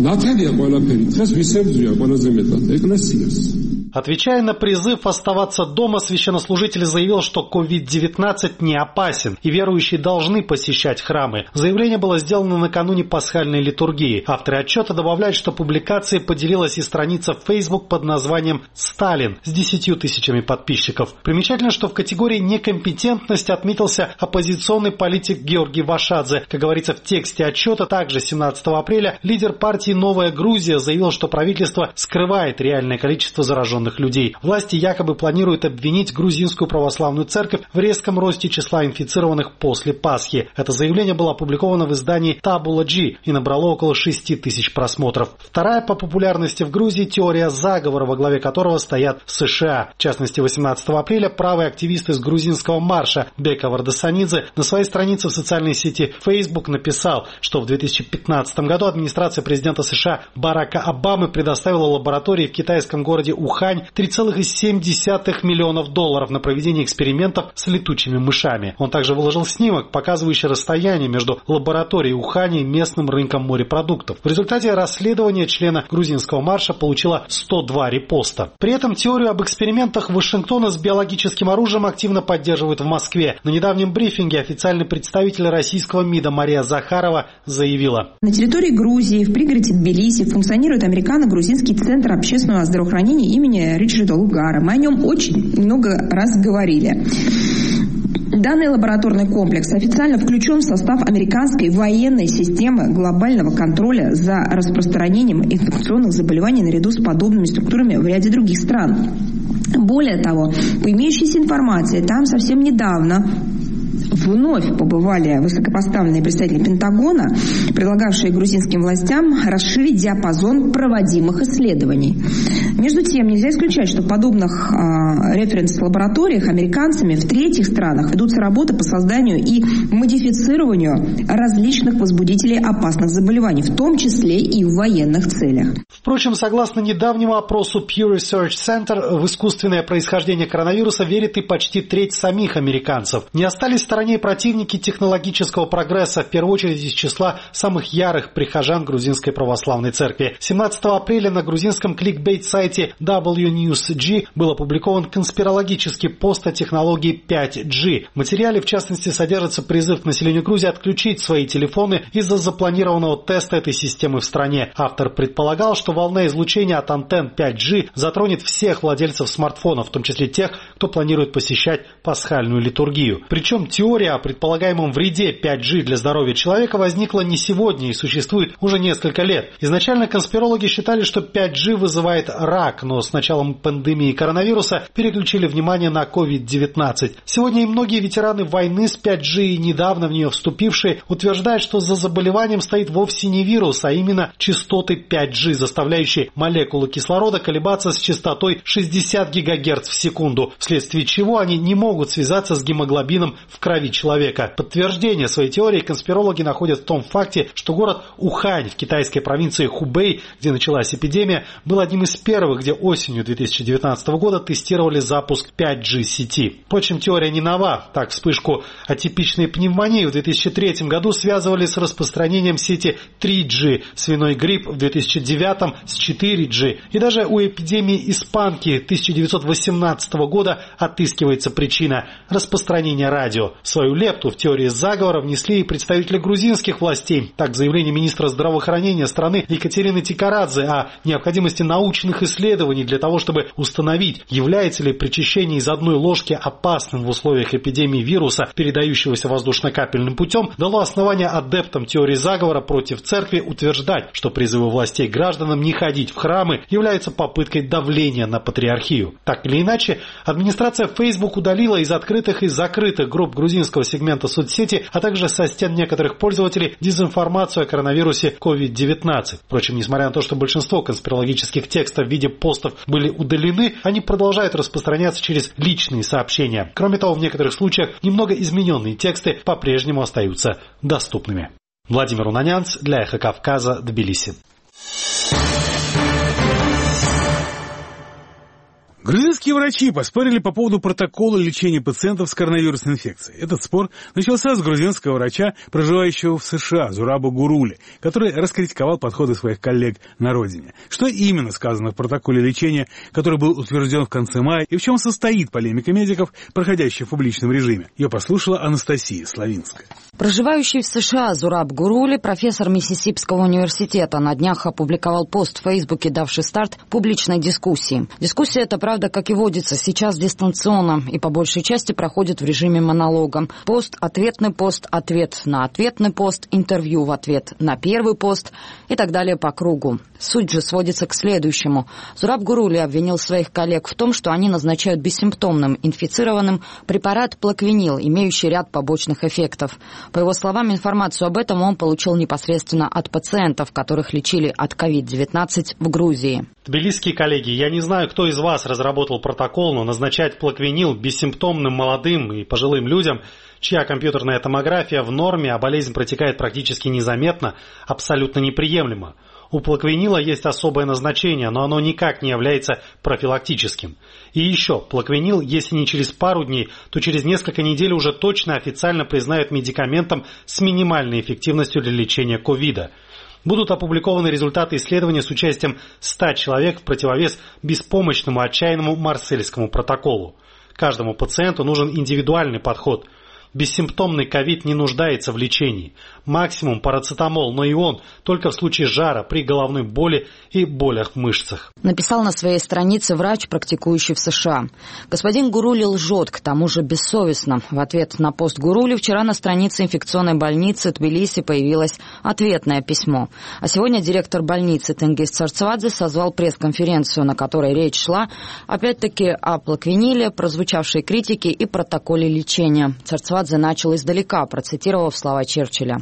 Отвечая на призыв оставаться дома, священнослужитель заявил, что COVID-19 не опасен, и верующие должны посещать храмы. Заявление было сделано накануне пасхальной литургии. Авторы отчета добавляют, что публикацией поделилась и страница в Facebook под названием «Сталин» с 10 тысячами подписчиков. Примечательно, что в категории «некомпетентность» отметился оппозиционный политик Георгий Вашадзе. Как говорится в тексте отчета, также 17 апреля лидер партии «Новая Грузия» заявил, что правительство скрывает реальное количество зараженных людей. Власти якобы планируют обвинить грузинскую православную церковь в резком росте числа инфицированных после Пасхи. Это заявление было опубликовано в издании Tabula G и набрало около 6 тысяч просмотров. Вторая по популярности в Грузии теория заговора, во главе которого стоят США. В частности, 18 апреля правый активист из грузинского марша Бека Вардасанидзе на своей странице в социальной сети Facebook написал, что в 2015 году администрация президента США Барака Обамы предоставила лаборатории в китайском городе Ухань 3,7 миллионов долларов на проведение экспериментов с летучими мышами. Он также выложил снимок, показывающий расстояние между лабораторией Ухани и местным рынком морепродуктов. В результате расследования члена грузинского марша получило 102 репоста. При этом теорию об экспериментах Вашингтона с биологическим оружием активно поддерживают в Москве. На недавнем брифинге официальный представитель российского МИДа Мария Захарова заявила: на территории Грузии, в пригороде Тбилиси, функционирует американо-грузинский центр общественного здравоохранения имени Ричарда Лугара. Мы о нем очень много раз говорили. Данный лабораторный комплекс официально включен в состав американской военной системы глобального контроля за распространением инфекционных заболеваний наряду с подобными структурами в ряде других стран. Более того, по имеющейся информации, там совсем недавно вновь побывали высокопоставленные представители Пентагона, предлагавшие грузинским властям расширить диапазон проводимых исследований. Между тем, нельзя исключать, что в подобных референс-лабораториях американцами в третьих странах ведутся работы по созданию и модифицированию различных возбудителей опасных заболеваний, в том числе и в военных целях. Впрочем, согласно недавнему опросу Pew Research Center, в искусственное происхождение коронавируса верит и почти треть самих американцев. Не остались в стороне противники технологического прогресса, в первую очередь из числа самых ярых прихожан грузинской православной церкви. 17 апреля на грузинском кликбейт-сайте WNewsG был опубликован конспирологический пост о технологии 5G. В материале, в частности, содержится призыв к населению Грузии отключить свои телефоны из-за запланированного теста этой системы в стране. Автор предполагал, что волна излучения от антенн 5G затронет всех владельцев смартфонов, в том числе тех, кто планирует посещать пасхальную литургию. Причем теория теория о предполагаемом вреде 5G для здоровья человека возникла не сегодня и существует уже несколько лет. Изначально конспирологи считали, что 5G вызывает рак, но с началом пандемии коронавируса переключили внимание на COVID-19. Сегодня и многие ветераны войны с 5G и недавно в нее вступившие утверждают, что за заболеванием стоит вовсе не вирус, а именно частоты 5G, заставляющие молекулы кислорода колебаться с частотой 60 ГГц в секунду, вследствие чего они не могут связаться с гемоглобином в крови человека. Подтверждение своей теории конспирологи находят в том факте, что город Ухань в китайской провинции Хубэй, где началась эпидемия, был одним из первых, где осенью 2019 года тестировали запуск 5G сети. Впрочем, теория не нова. Так, вспышку атипичной пневмонии в 2003 году связывали с распространением сети 3G, свиной грипп в 2009 с 4G. И даже у эпидемии испанки 1918 года отыскивается причина – распространения радио. Свою лепту в теории заговора внесли и представители грузинских властей. Так, заявление министра здравоохранения страны Екатерины Тикарадзе о необходимости научных исследований для того, чтобы установить, является ли причащение из одной ложки опасным в условиях эпидемии вируса, передающегося воздушно-капельным путем, дало основание адептам теории заговора против церкви утверждать, что призывы властей гражданам не ходить в храмы являются попыткой давления на патриархию. Так или иначе, администрация Facebook удалила из открытых и закрытых групп грузинского сегмента соцсети, а также со стен некоторых пользователей дезинформацию о коронавирусе COVID-19. Впрочем, несмотря на то, что большинство конспирологических текстов в виде постов были удалены, они продолжают распространяться через личные сообщения. Кроме того, в некоторых случаях немного измененные тексты по-прежнему остаются доступными. Владимир Унанянц для Эхо Кавказа, Тбилиси. Грузинские врачи поспорили по поводу протокола лечения пациентов с коронавирусной инфекцией. Этот спор начался с грузинского врача, проживающего в США, Зураба Гурули, который раскритиковал подходы своих коллег на родине. Что именно сказано в протоколе лечения, который был утвержден в конце мая, и в чем состоит полемика медиков, проходящая в публичном режиме? Ее послушала Анастасия Славинская. Проживающий в США Зураб Гурули, профессор Миссисипского университета, на днях опубликовал пост в Фейсбуке, давший старт публичной дискуссии. Дискуссия эта, правда, как и водится, сейчас дистанционно и по большей части проходит в режиме монолога. Пост, ответный пост, ответ на ответный пост, интервью в ответ на первый пост и так далее по кругу. Суть же сводится к следующему. Зураб Гурули обвинил своих коллег в том, что они назначают бессимптомным инфицированным препарат плаквенил, имеющий ряд побочных эффектов. По его словам, информацию об этом он получил непосредственно от пациентов, которых лечили от COVID-19 в Грузии. Тбилисские коллеги, я не знаю, кто из вас разработал протокол, но назначать плаквенил бессимптомным молодым и пожилым людям, чья компьютерная томография в норме, а болезнь протекает практически незаметно, абсолютно неприемлемо. У плаквенила есть особое назначение, но оно никак не является профилактическим. И еще, плаквенил, если не через пару дней, то через несколько недель уже точно официально признают медикаментом с минимальной эффективностью для лечения ковида. Будут опубликованы результаты исследования с участием 100 человек в противовес беспомощному отчаянному марсельскому протоколу. Каждому пациенту нужен индивидуальный подход. Бессимптомный ковид не нуждается в лечении. Максимум парацетамол, но и он только в случае жара, при головной боли и болях в мышцах. Написал на своей странице врач, практикующий в США. Господин Гурули лжет, к тому же бессовестно. В ответ на пост Гурули вчера на странице инфекционной больницы Тбилиси появилось ответное письмо. А сегодня директор больницы Тенгиз Царцвадзе созвал пресс-конференцию, на которой речь шла опять-таки о плаквениле, прозвучавшей критике и протоколе лечения. Царцвадзе начал издалека, процитировав слова Черчилля.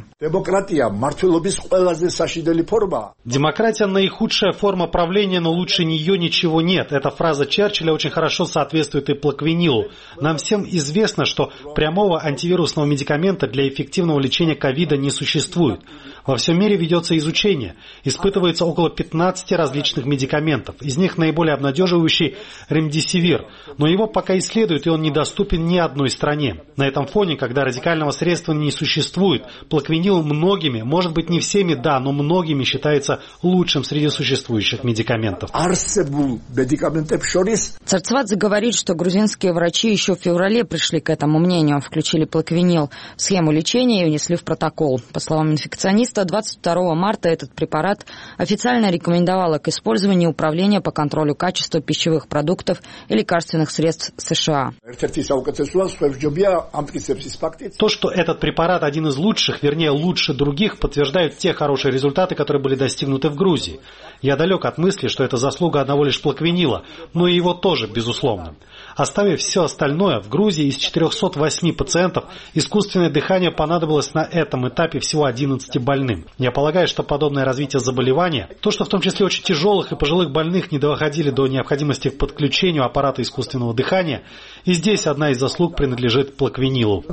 Демократия – наихудшая форма правления, но лучше нее ничего нет. Эта фраза Черчилля очень хорошо соответствует и плаквенилу. Нам всем известно, что прямого антивирусного медикамента для эффективного лечения ковида не существует. Во всем мире ведется изучение. Испытывается около 15 различных медикаментов. Из них наиболее обнадеживающий ремдисивир. Но его пока исследуют, и он недоступен ни одной стране. На этом фоне, когда радикального средства не существует, плаквенил плаквенил многими, может быть не всеми, да, но многими считается лучшим среди существующих медикаментов. Царцвадзе говорит, что грузинские врачи еще в феврале пришли к этому мнению, включили плаквенил в схему лечения и внесли в протокол. По словам инфекциониста, 22 марта этот препарат официально рекомендовало к использованию Управление по контролю качества пищевых продуктов и лекарственных средств США. То, что этот препарат один из лучших, вернее лучше других, подтверждают те хорошие результаты, которые были достигнуты в Грузии. Я далек от мысли, что это заслуга одного лишь плаквенила, но и его тоже, безусловно. Оставив все остальное, в Грузии из 408 пациентов искусственное дыхание понадобилось на этом этапе всего 11 больным. Я полагаю, что подобное развитие заболевания, то, что в том числе очень тяжелых и пожилых больных не доходили до необходимости в подключении аппарата искусственного дыхания, и здесь одна из заслуг принадлежит плаквенилу.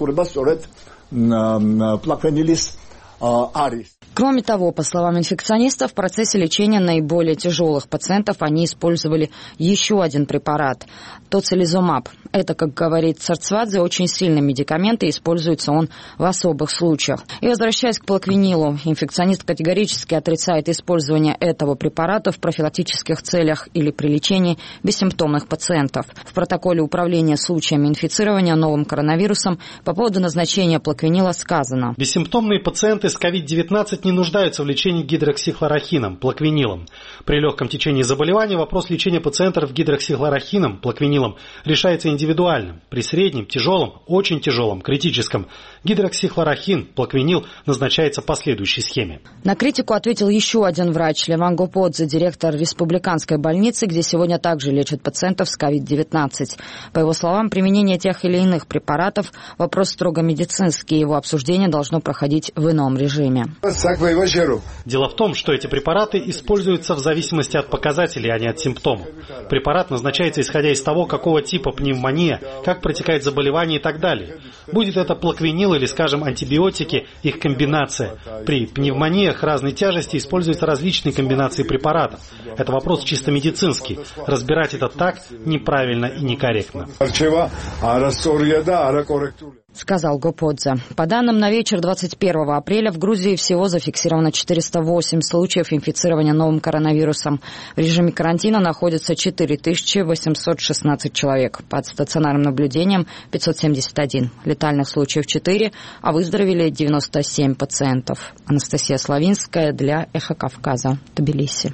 Кроме того, по словам инфекционистов, в процессе лечения наиболее тяжелых пациентов они использовали еще один препарат – тоцилизумаб. Это, как говорит Царцвадзе, очень сильный медикамент, и используется он в особых случаях. И возвращаясь к плаквенилу, инфекционист категорически отрицает использование этого препарата в профилактических целях или при лечении бессимптомных пациентов. В протоколе управления случаями инфицирования новым коронавирусом по поводу назначения плаквенила сказано: бессимптомные пациенты с COVID-19 не нуждаются в лечении гидроксихлорохином, плаквенилом. При легком течении заболевания вопрос лечения пациентов гидроксихлорохином, плаквенилом, решается индивидуально. При среднем, тяжелом, очень тяжелом, критическом гидроксихлорохин, плаквенил назначается по следующей схеме. На критику ответил еще один врач, Леван Гоподзе, директор республиканской больницы, где сегодня также лечат пациентов с COVID-19. По его словам, применение тех или иных препаратов – вопрос строго медицинский, его обсуждение должно проходить в ином режиме. Дело в том, что эти препараты используются в зависимости от показателей, а не от симптомов. Препарат назначается исходя из того, какого типа пневмония, как протекает заболевание и так далее. Будет это плаквенил или, скажем, антибиотики, их комбинация. При пневмониях разной тяжести используются различные комбинации препаратов. Это вопрос чисто медицинский. Разбирать это так неправильно и некорректно. Сказал Гоподзе. По данным на вечер 21 апреля в Грузии всего зафиксировано 408 случаев инфицирования новым коронавирусом. В режиме карантина находится 4816 человек. Под стационарным наблюдением 571. Летальных случаев 4, а выздоровели 97 пациентов. Анастасия Славинская для Эхо Кавказа, Тбилиси.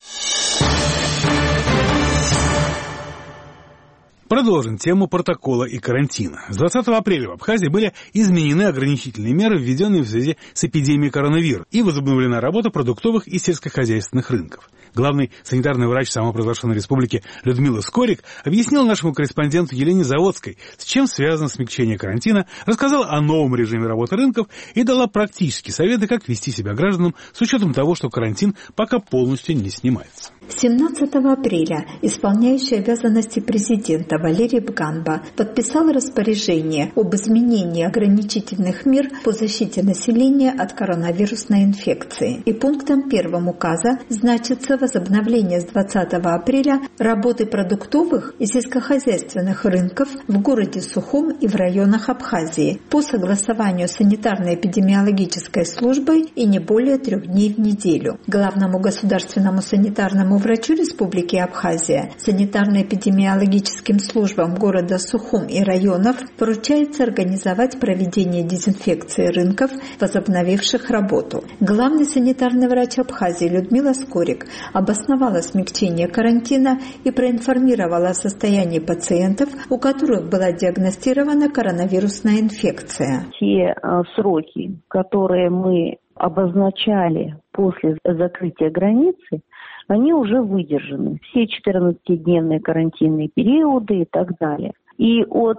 Продолжим тему протокола и карантина. С 20 апреля в Абхазии были изменены ограничительные меры, введенные в связи с эпидемией коронавируса, и возобновлена работа продуктовых и сельскохозяйственных рынков. Главный санитарный врач самопровозглашенной республики Людмила Скорик объяснила нашему корреспонденту Елене Заводской, с чем связано смягчение карантина, рассказала о новом режиме работы рынков и дала практические советы, как вести себя гражданам с учетом того, что карантин пока полностью не снимается. 17 апреля исполняющий обязанности президента Валерий Бганба подписал распоряжение об изменении ограничительных мер по защите населения от коронавирусной инфекции. И пунктом 1 указа значится возобновление с 20 апреля работы продуктовых и сельскохозяйственных рынков в городе Сухум и в районах Абхазии по согласованию с санитарно-эпидемиологической службой и не более 3 дней в неделю. Главному государственному санитарному врачу Республики Абхазия, санитарно-эпидемиологическим службам города Сухум и районов поручается организовать проведение дезинфекции рынков, возобновивших работу. Главный санитарный врач Абхазии Людмила Скорик обосновала смягчение карантина и проинформировала о состоянии пациентов, у которых была диагностирована коронавирусная инфекция. Те сроки, которые мы обозначали после закрытия границы, они уже выдержаны. Все 14-дневные карантинные периоды и так далее. И от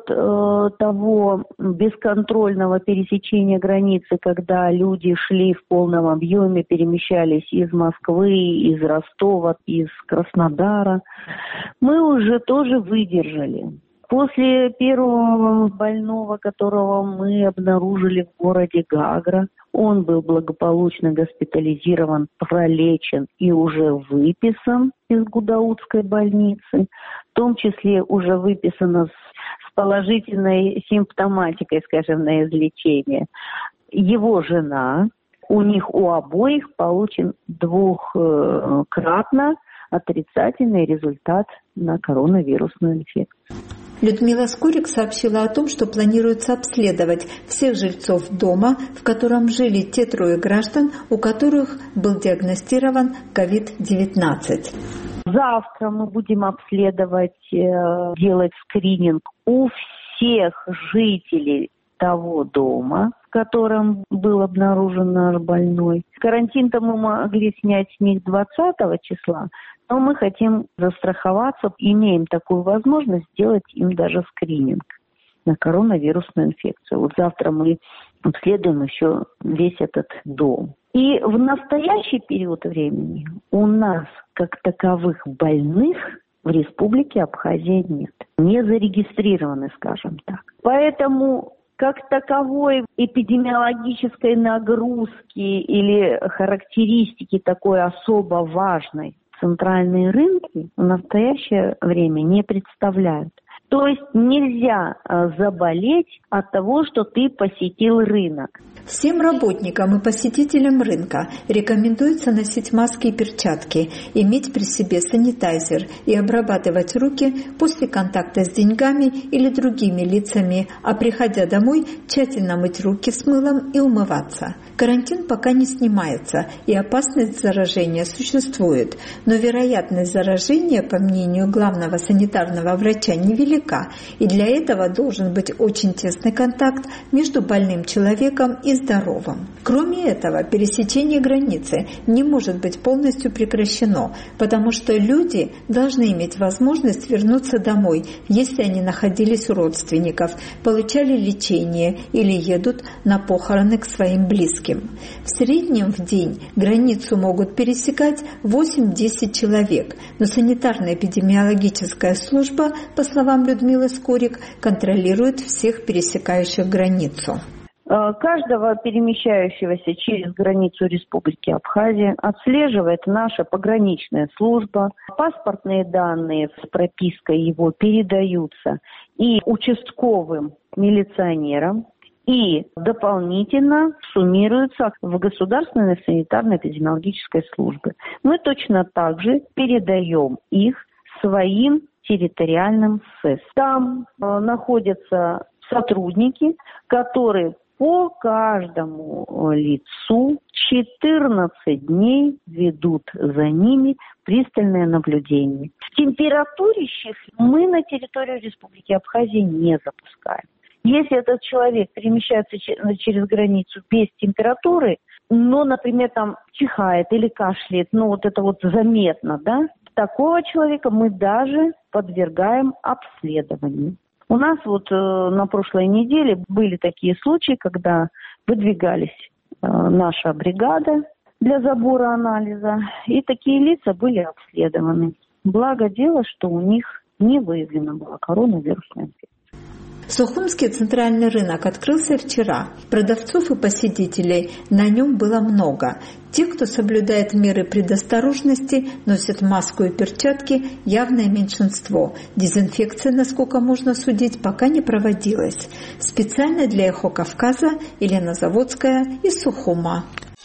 того бесконтрольного пересечения границы, когда люди шли в полном объеме, перемещались из Москвы, из Ростова, из Краснодара, мы уже тоже выдержали. После первого больного, которого мы обнаружили в городе Гагра, он был благополучно госпитализирован, пролечен и уже выписан из Гудаутской больницы, в том числе уже выписано с положительной симптоматикой, скажем, на излечение. его жена. У них у обоих получен двухкратно отрицательный результат на коронавирусную инфекцию. Людмила Скорик сообщила о том, что планируется обследовать всех жильцов дома, в котором жили те 3 граждан, у которых был диагностирован COVID-19. Завтра мы будем обследовать, делать скрининг у всех жителей того дома, в котором был обнаружен наш больной. Карантин-то мы могли снять с них 20 числа, но мы хотим застраховаться, имеем такую возможность сделать им даже скрининг на коронавирусную инфекцию. Вот завтра мы обследуем еще весь этот дом. И в настоящий период времени у нас как таковых больных в Республике Абхазия нет. Не зарегистрированы, скажем так. Поэтому как таковой эпидемиологической нагрузки или характеристики такой особо важной центральные рынки в настоящее время не представляют. То есть нельзя заболеть от того, что ты посетил рынок. Всем работникам и посетителям рынка рекомендуется носить маски и перчатки, иметь при себе санитайзер и обрабатывать руки после контакта с деньгами или другими лицами, а приходя домой, тщательно мыть руки с мылом и умываться. Карантин пока не снимается, и опасность заражения существует, но вероятность заражения, по мнению главного санитарного врача, невелика, и для этого должен быть очень тесный контакт между больным человеком и здоровым. Кроме этого, пересечение границы не может быть полностью прекращено, потому что люди должны иметь возможность вернуться домой, если они находились у родственников, получали лечение или едут на похороны к своим близким. В среднем в день границу могут пересекать 8-10 человек, но санитарно-эпидемиологическая служба, по словам Людмилы Скорик, контролирует всех пересекающих границу. Каждого перемещающегося через границу Республики Абхазия отслеживает наша пограничная служба. Паспортные данные с пропиской его передаются и участковым милиционерам, и дополнительно суммируются в Государственной санитарно-эпидемиологической службе. Мы точно так же передаем их своим территориальным СЭС. Там находятся сотрудники, которые по каждому лицу 14 дней ведут за ними пристальное наблюдение. Температурящих мы на территорию Республики Абхазия не запускаем. Если этот человек перемещается через границу без температуры, но, например, там чихает или кашляет, вот это вот заметно, да, такого человека мы даже подвергаем обследованию. У нас на прошлой неделе были такие случаи, когда выдвигались наша бригада для забора анализа, и такие лица были обследованы. Благо дело, что у них не выявлена была коронавирусная инфекция. Сухумский центральный рынок открылся вчера. Продавцов и посетителей на нем было много. Те, кто соблюдает меры предосторожности, носят маску и перчатки, явное меньшинство. Дезинфекция, насколько можно судить, пока не проводилась. Специально для «Эхо Кавказа» Елена Заводская из Сухума.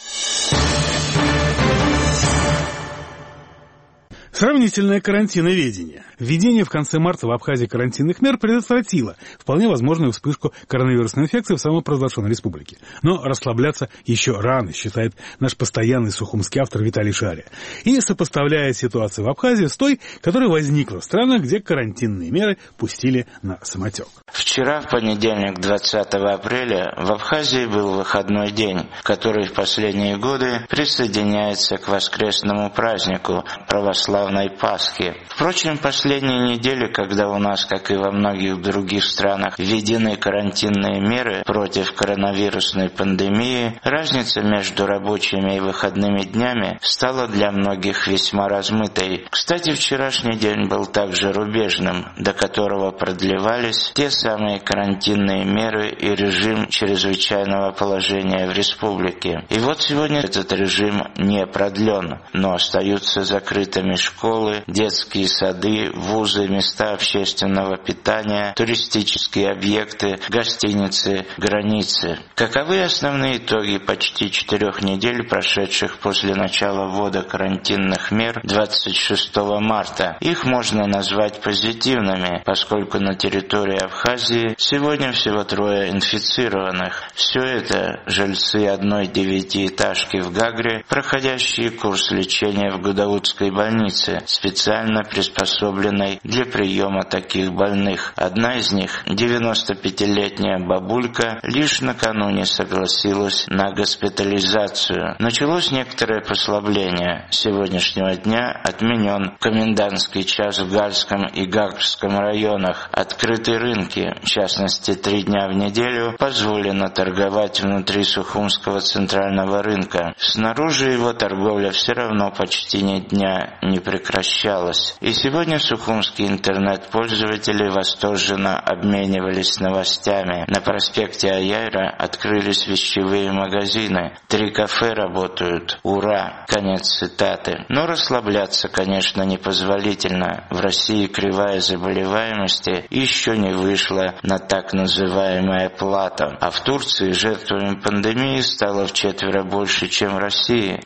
Сравнительное карантиноведение. Введение в конце марта в Абхазии карантинных мер предотвратило вполне возможную вспышку коронавирусной инфекции в самопровозглашенной республике. Но расслабляться еще рано, считает наш постоянный сухумский автор Виталий Шария. И сопоставляет ситуацию в Абхазии с той, которая возникла в странах, где карантинные меры пустили на самотек. Вчера, в понедельник, 20 апреля, в Абхазии был выходной день, который в последние годы присоединяется к воскресному празднику православной Пасхи. Впрочем, последние недели, когда у нас, как и во многих других странах, введены карантинные меры против коронавирусной пандемии, разница между рабочими и выходными днями стала для многих весьма размытой. Кстати, вчерашний день был также рубежным, до которого продлевались те самые карантинные меры и режим чрезвычайного положения в республике. И вот сегодня этот режим не продлен, но остаются закрытыми школы, школы, детские сады, вузы, места общественного питания, туристические объекты, гостиницы, границы. Каковы основные итоги почти 4 недель, прошедших после начала ввода карантинных мер 26 марта? Их можно назвать позитивными, поскольку на территории Абхазии сегодня всего 3 инфицированных. Все это жильцы одной 9-этажки в Гагре, проходящие курс лечения в Гудаутской больнице, специально приспособленной для приема таких больных. Одна из них, 95-летняя бабулька, лишь накануне согласилась на госпитализацию. Началось некоторое послабление. С сегодняшнего дня отменен комендантский час в Гальском и Гагрском районах. Открыты рынки, в частности 3 дня в неделю позволено торговать внутри Сухумского центрального рынка. Снаружи его торговля все равно почти ни дня не прекращалась. И сегодня сухумские интернет-пользователи восторженно обменивались новостями. На проспекте Аяйра открылись вещевые магазины. 3 кафе работают. Ура! Конец цитаты. Но расслабляться, конечно, непозволительно. В России кривая заболеваемости еще не вышла на так называемое плато. А в Турции жертвами пандемии стало в 4 больше, чем в России.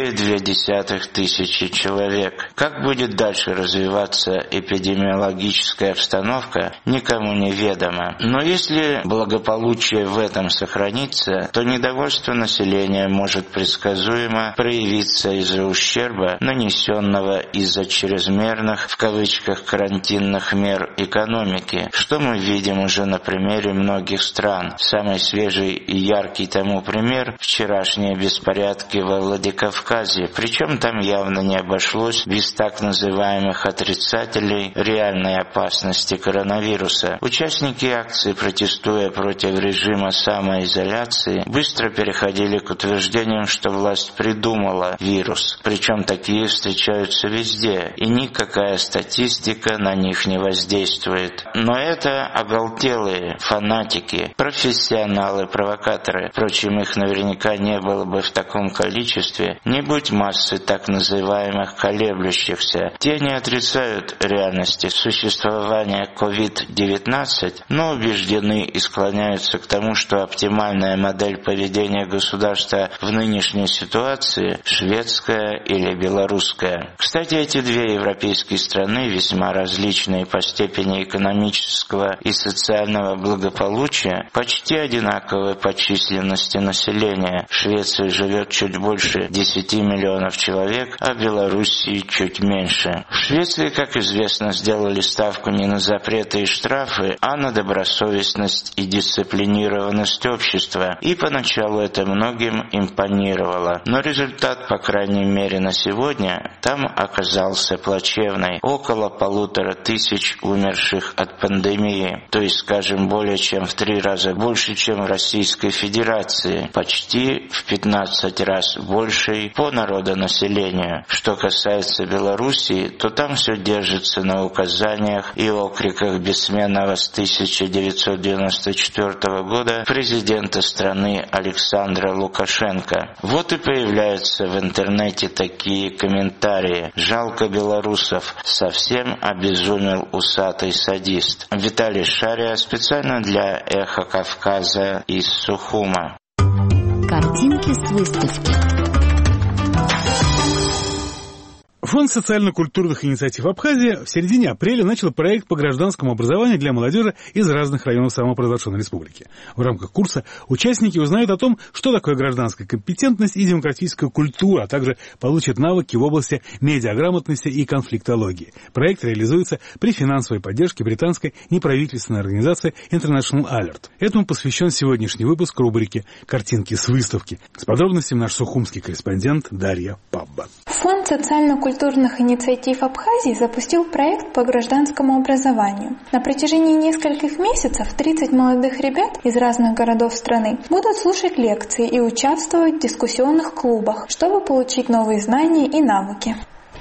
2,2 тысячи человек. Как будет дальше развиваться эпидемиологическая обстановка, никому не ведомо. Но если благополучие в этом сохранится, то недовольство населения может предсказуемо проявиться из-за ущерба, нанесенного из-за чрезмерных, в кавычках, карантинных мер экономики, что мы видим уже на примере многих стран. Самый свежий и яркий тому пример – вчерашние беспорядки во Владикавказе, причем там явно не обошлось без так называемых отрицателей реальной опасности коронавируса. Участники акции, протестуя против режима самоизоляции, быстро переходили к утверждениям, что власть придумала вирус. Причем такие встречаются везде, и никакая статистика на них не воздействует. Но это оголтелые фанатики, профессионалы-провокаторы. Впрочем, их наверняка не было бы в таком количестве, не будь массы так называемых колеблющихся. Те не отрицают реальности существования COVID-19, но убеждены и склоняются к тому, что оптимальная модель поведения государства в нынешней ситуации – шведская или белорусская. Кстати, эти 2 европейские страны, весьма различные по степени экономического и социального благополучия, почти одинаковы по численности населения. В Швеции живет чуть больше 10 миллионов человек, а в Белоруссии чуть меньше. В Швеции, как известно, сделали ставку не на запреты и штрафы, а на добросовестность и дисциплинированность общества. И поначалу это многим импонировало. Но результат, по крайней мере на сегодня, там оказался плачевный. Около 1500 умерших от пандемии, то есть, скажем, более чем в 3 раза больше, чем в Российской Федерации, почти в 15 раз больше по народонаселению. Что касается Белоруссии, то там все держится на указаниях и окриках бессменного с 1994 года президента страны Александра Лукашенко. Вот и появляются в интернете такие комментарии: «Жалко белорусов, совсем обезумел усатый садист». Виталий Шария специально для «Эхо Кавказа» из Сухума. Картинки с выставки. Фонд социально-культурных инициатив Абхазии в середине апреля начал проект по гражданскому образованию для молодежи из разных районов самопровозглашенной республики. В рамках курса участники узнают о том, что такое гражданская компетентность и демократическая культура, а также получат навыки в области медиаграмотности и конфликтологии. Проект реализуется при финансовой поддержке британской неправительственной организации International Alert. Этому посвящен сегодняшний выпуск рубрики «Картинки с выставки». С подробностями наш сухумский корреспондент Дарья Пабба. Фонд социально-культурных инициатив Абхазии запустил проект по гражданскому образованию. На протяжении нескольких месяцев 30 молодых ребят из разных городов страны будут слушать лекции и участвовать в дискуссионных клубах, чтобы получить новые знания и навыки.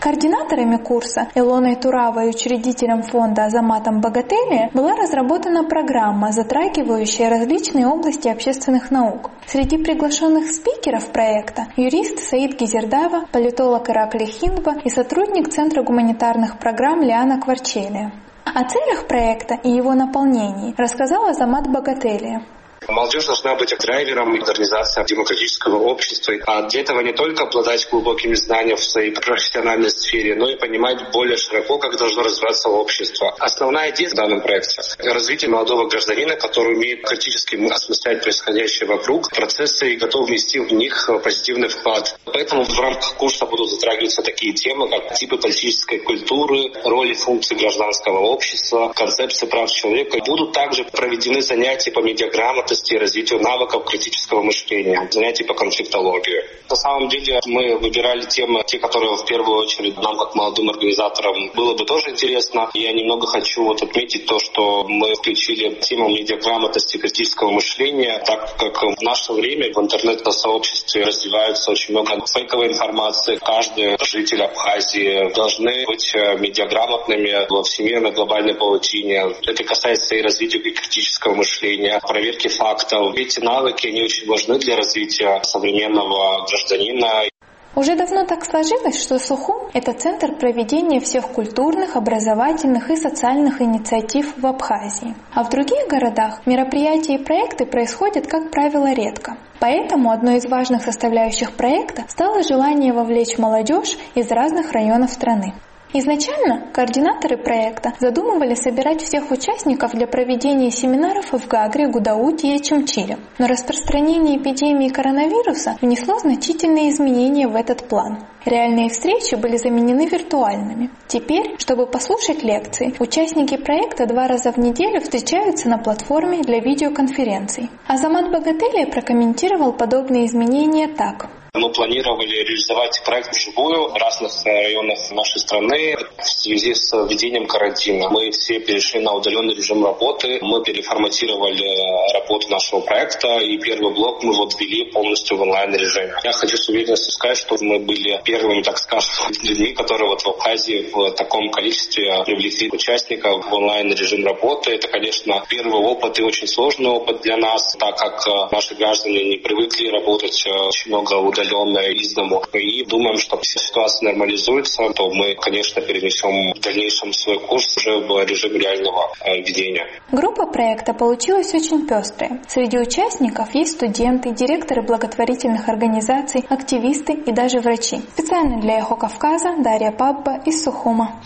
Координаторами курса Илоной Туравой и учредителем фонда Азаматом Багателия была разработана программа, затрагивающая различные области общественных наук. Среди приглашенных спикеров проекта юрист Саид Гизердава, политолог Ираклий Хиндба и сотрудник Центра гуманитарных программ Лиана Кварчелия. О целях проекта и его наполнении рассказал Азамат Багателия. Молодежь должна быть драйвером модернизации демократического общества. А для этого не только обладать глубокими знаниями в своей профессиональной сфере, но и понимать более широко, как должно развиваться общество. Основная идея в данном проекте – развитие молодого гражданина, который умеет критически осмыслять происходящее вокруг, процессы и готов внести в них позитивный вклад. Поэтому в рамках курса будут затрагиваться такие темы, как типы политической культуры, роли функций гражданского общества, концепции прав человека. Будут также проведены занятия по медиаграмотности и развитию навыков критического мышления, занятия по конфликтологии. На самом деле мы выбирали темы, те, которые в первую очередь нам, как молодым организаторам, было бы тоже интересно. Я немного хочу отметить то, что мы включили тему медиаграмотности и критического мышления, так как в наше время в интернет-сообществе развивается очень много фейковой информации. Каждый житель Абхазии должны быть медиаграмотными во всемирной глобальной паутине. Это касается и развития критического мышления, проверки фактов. Эти навыки, они очень важны для развития современного гражданина. Уже давно так сложилось, что Сухум – это центр проведения всех культурных, образовательных и социальных инициатив в Абхазии. А в других городах мероприятия и проекты происходят, как правило, редко. Поэтому одной из важных составляющих проекта стало желание вовлечь молодежь из разных районов страны. Изначально координаторы проекта задумывали собирать всех участников для проведения семинаров в Гагре, Гудауте и Чумчиле. Но распространение эпидемии коронавируса внесло значительные изменения в этот план. Реальные встречи были заменены виртуальными. Теперь, чтобы послушать лекции, участники проекта 2 раза в неделю встречаются на платформе для видеоконференций. Азамат Багателия прокомментировал подобные изменения так. Мы планировали реализовать проект вживую в разных районах нашей страны в связи с введением карантина. Мы все перешли на удаленный режим работы, мы переформатировали работу нашего проекта, и первый блок мы ввели полностью в онлайн-режиме. Я хочу с уверенностью сказать, что мы были первыми, так скажем, людьми, которые в Абхазии в таком количестве привлекли участников в онлайн-режим работы. Это, конечно, первый опыт и очень сложный опыт для нас, так как наши граждане не привыкли работать очень много удаленно из дому. И думаем, что если ситуация нормализуется, то мы, конечно, перенесем в дальнейшем свой курс уже в режим реального ведения. Группа проекта получилась очень пестрая. Среди участников есть студенты, директоры благотворительных организаций, активисты и даже врачи. Специально для Эхо Кавказа Дарья Пабба из Сухума.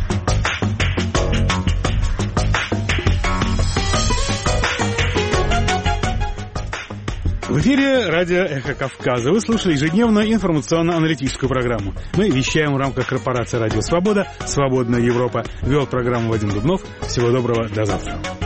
В эфире радио «Эхо Кавказа». Вы слушали ежедневную информационно-аналитическую программу. Мы вещаем в рамках корпорации «Радио Свобода», «Свободная Европа». Вел программу Вадим Дубнов. Всего доброго, до завтра.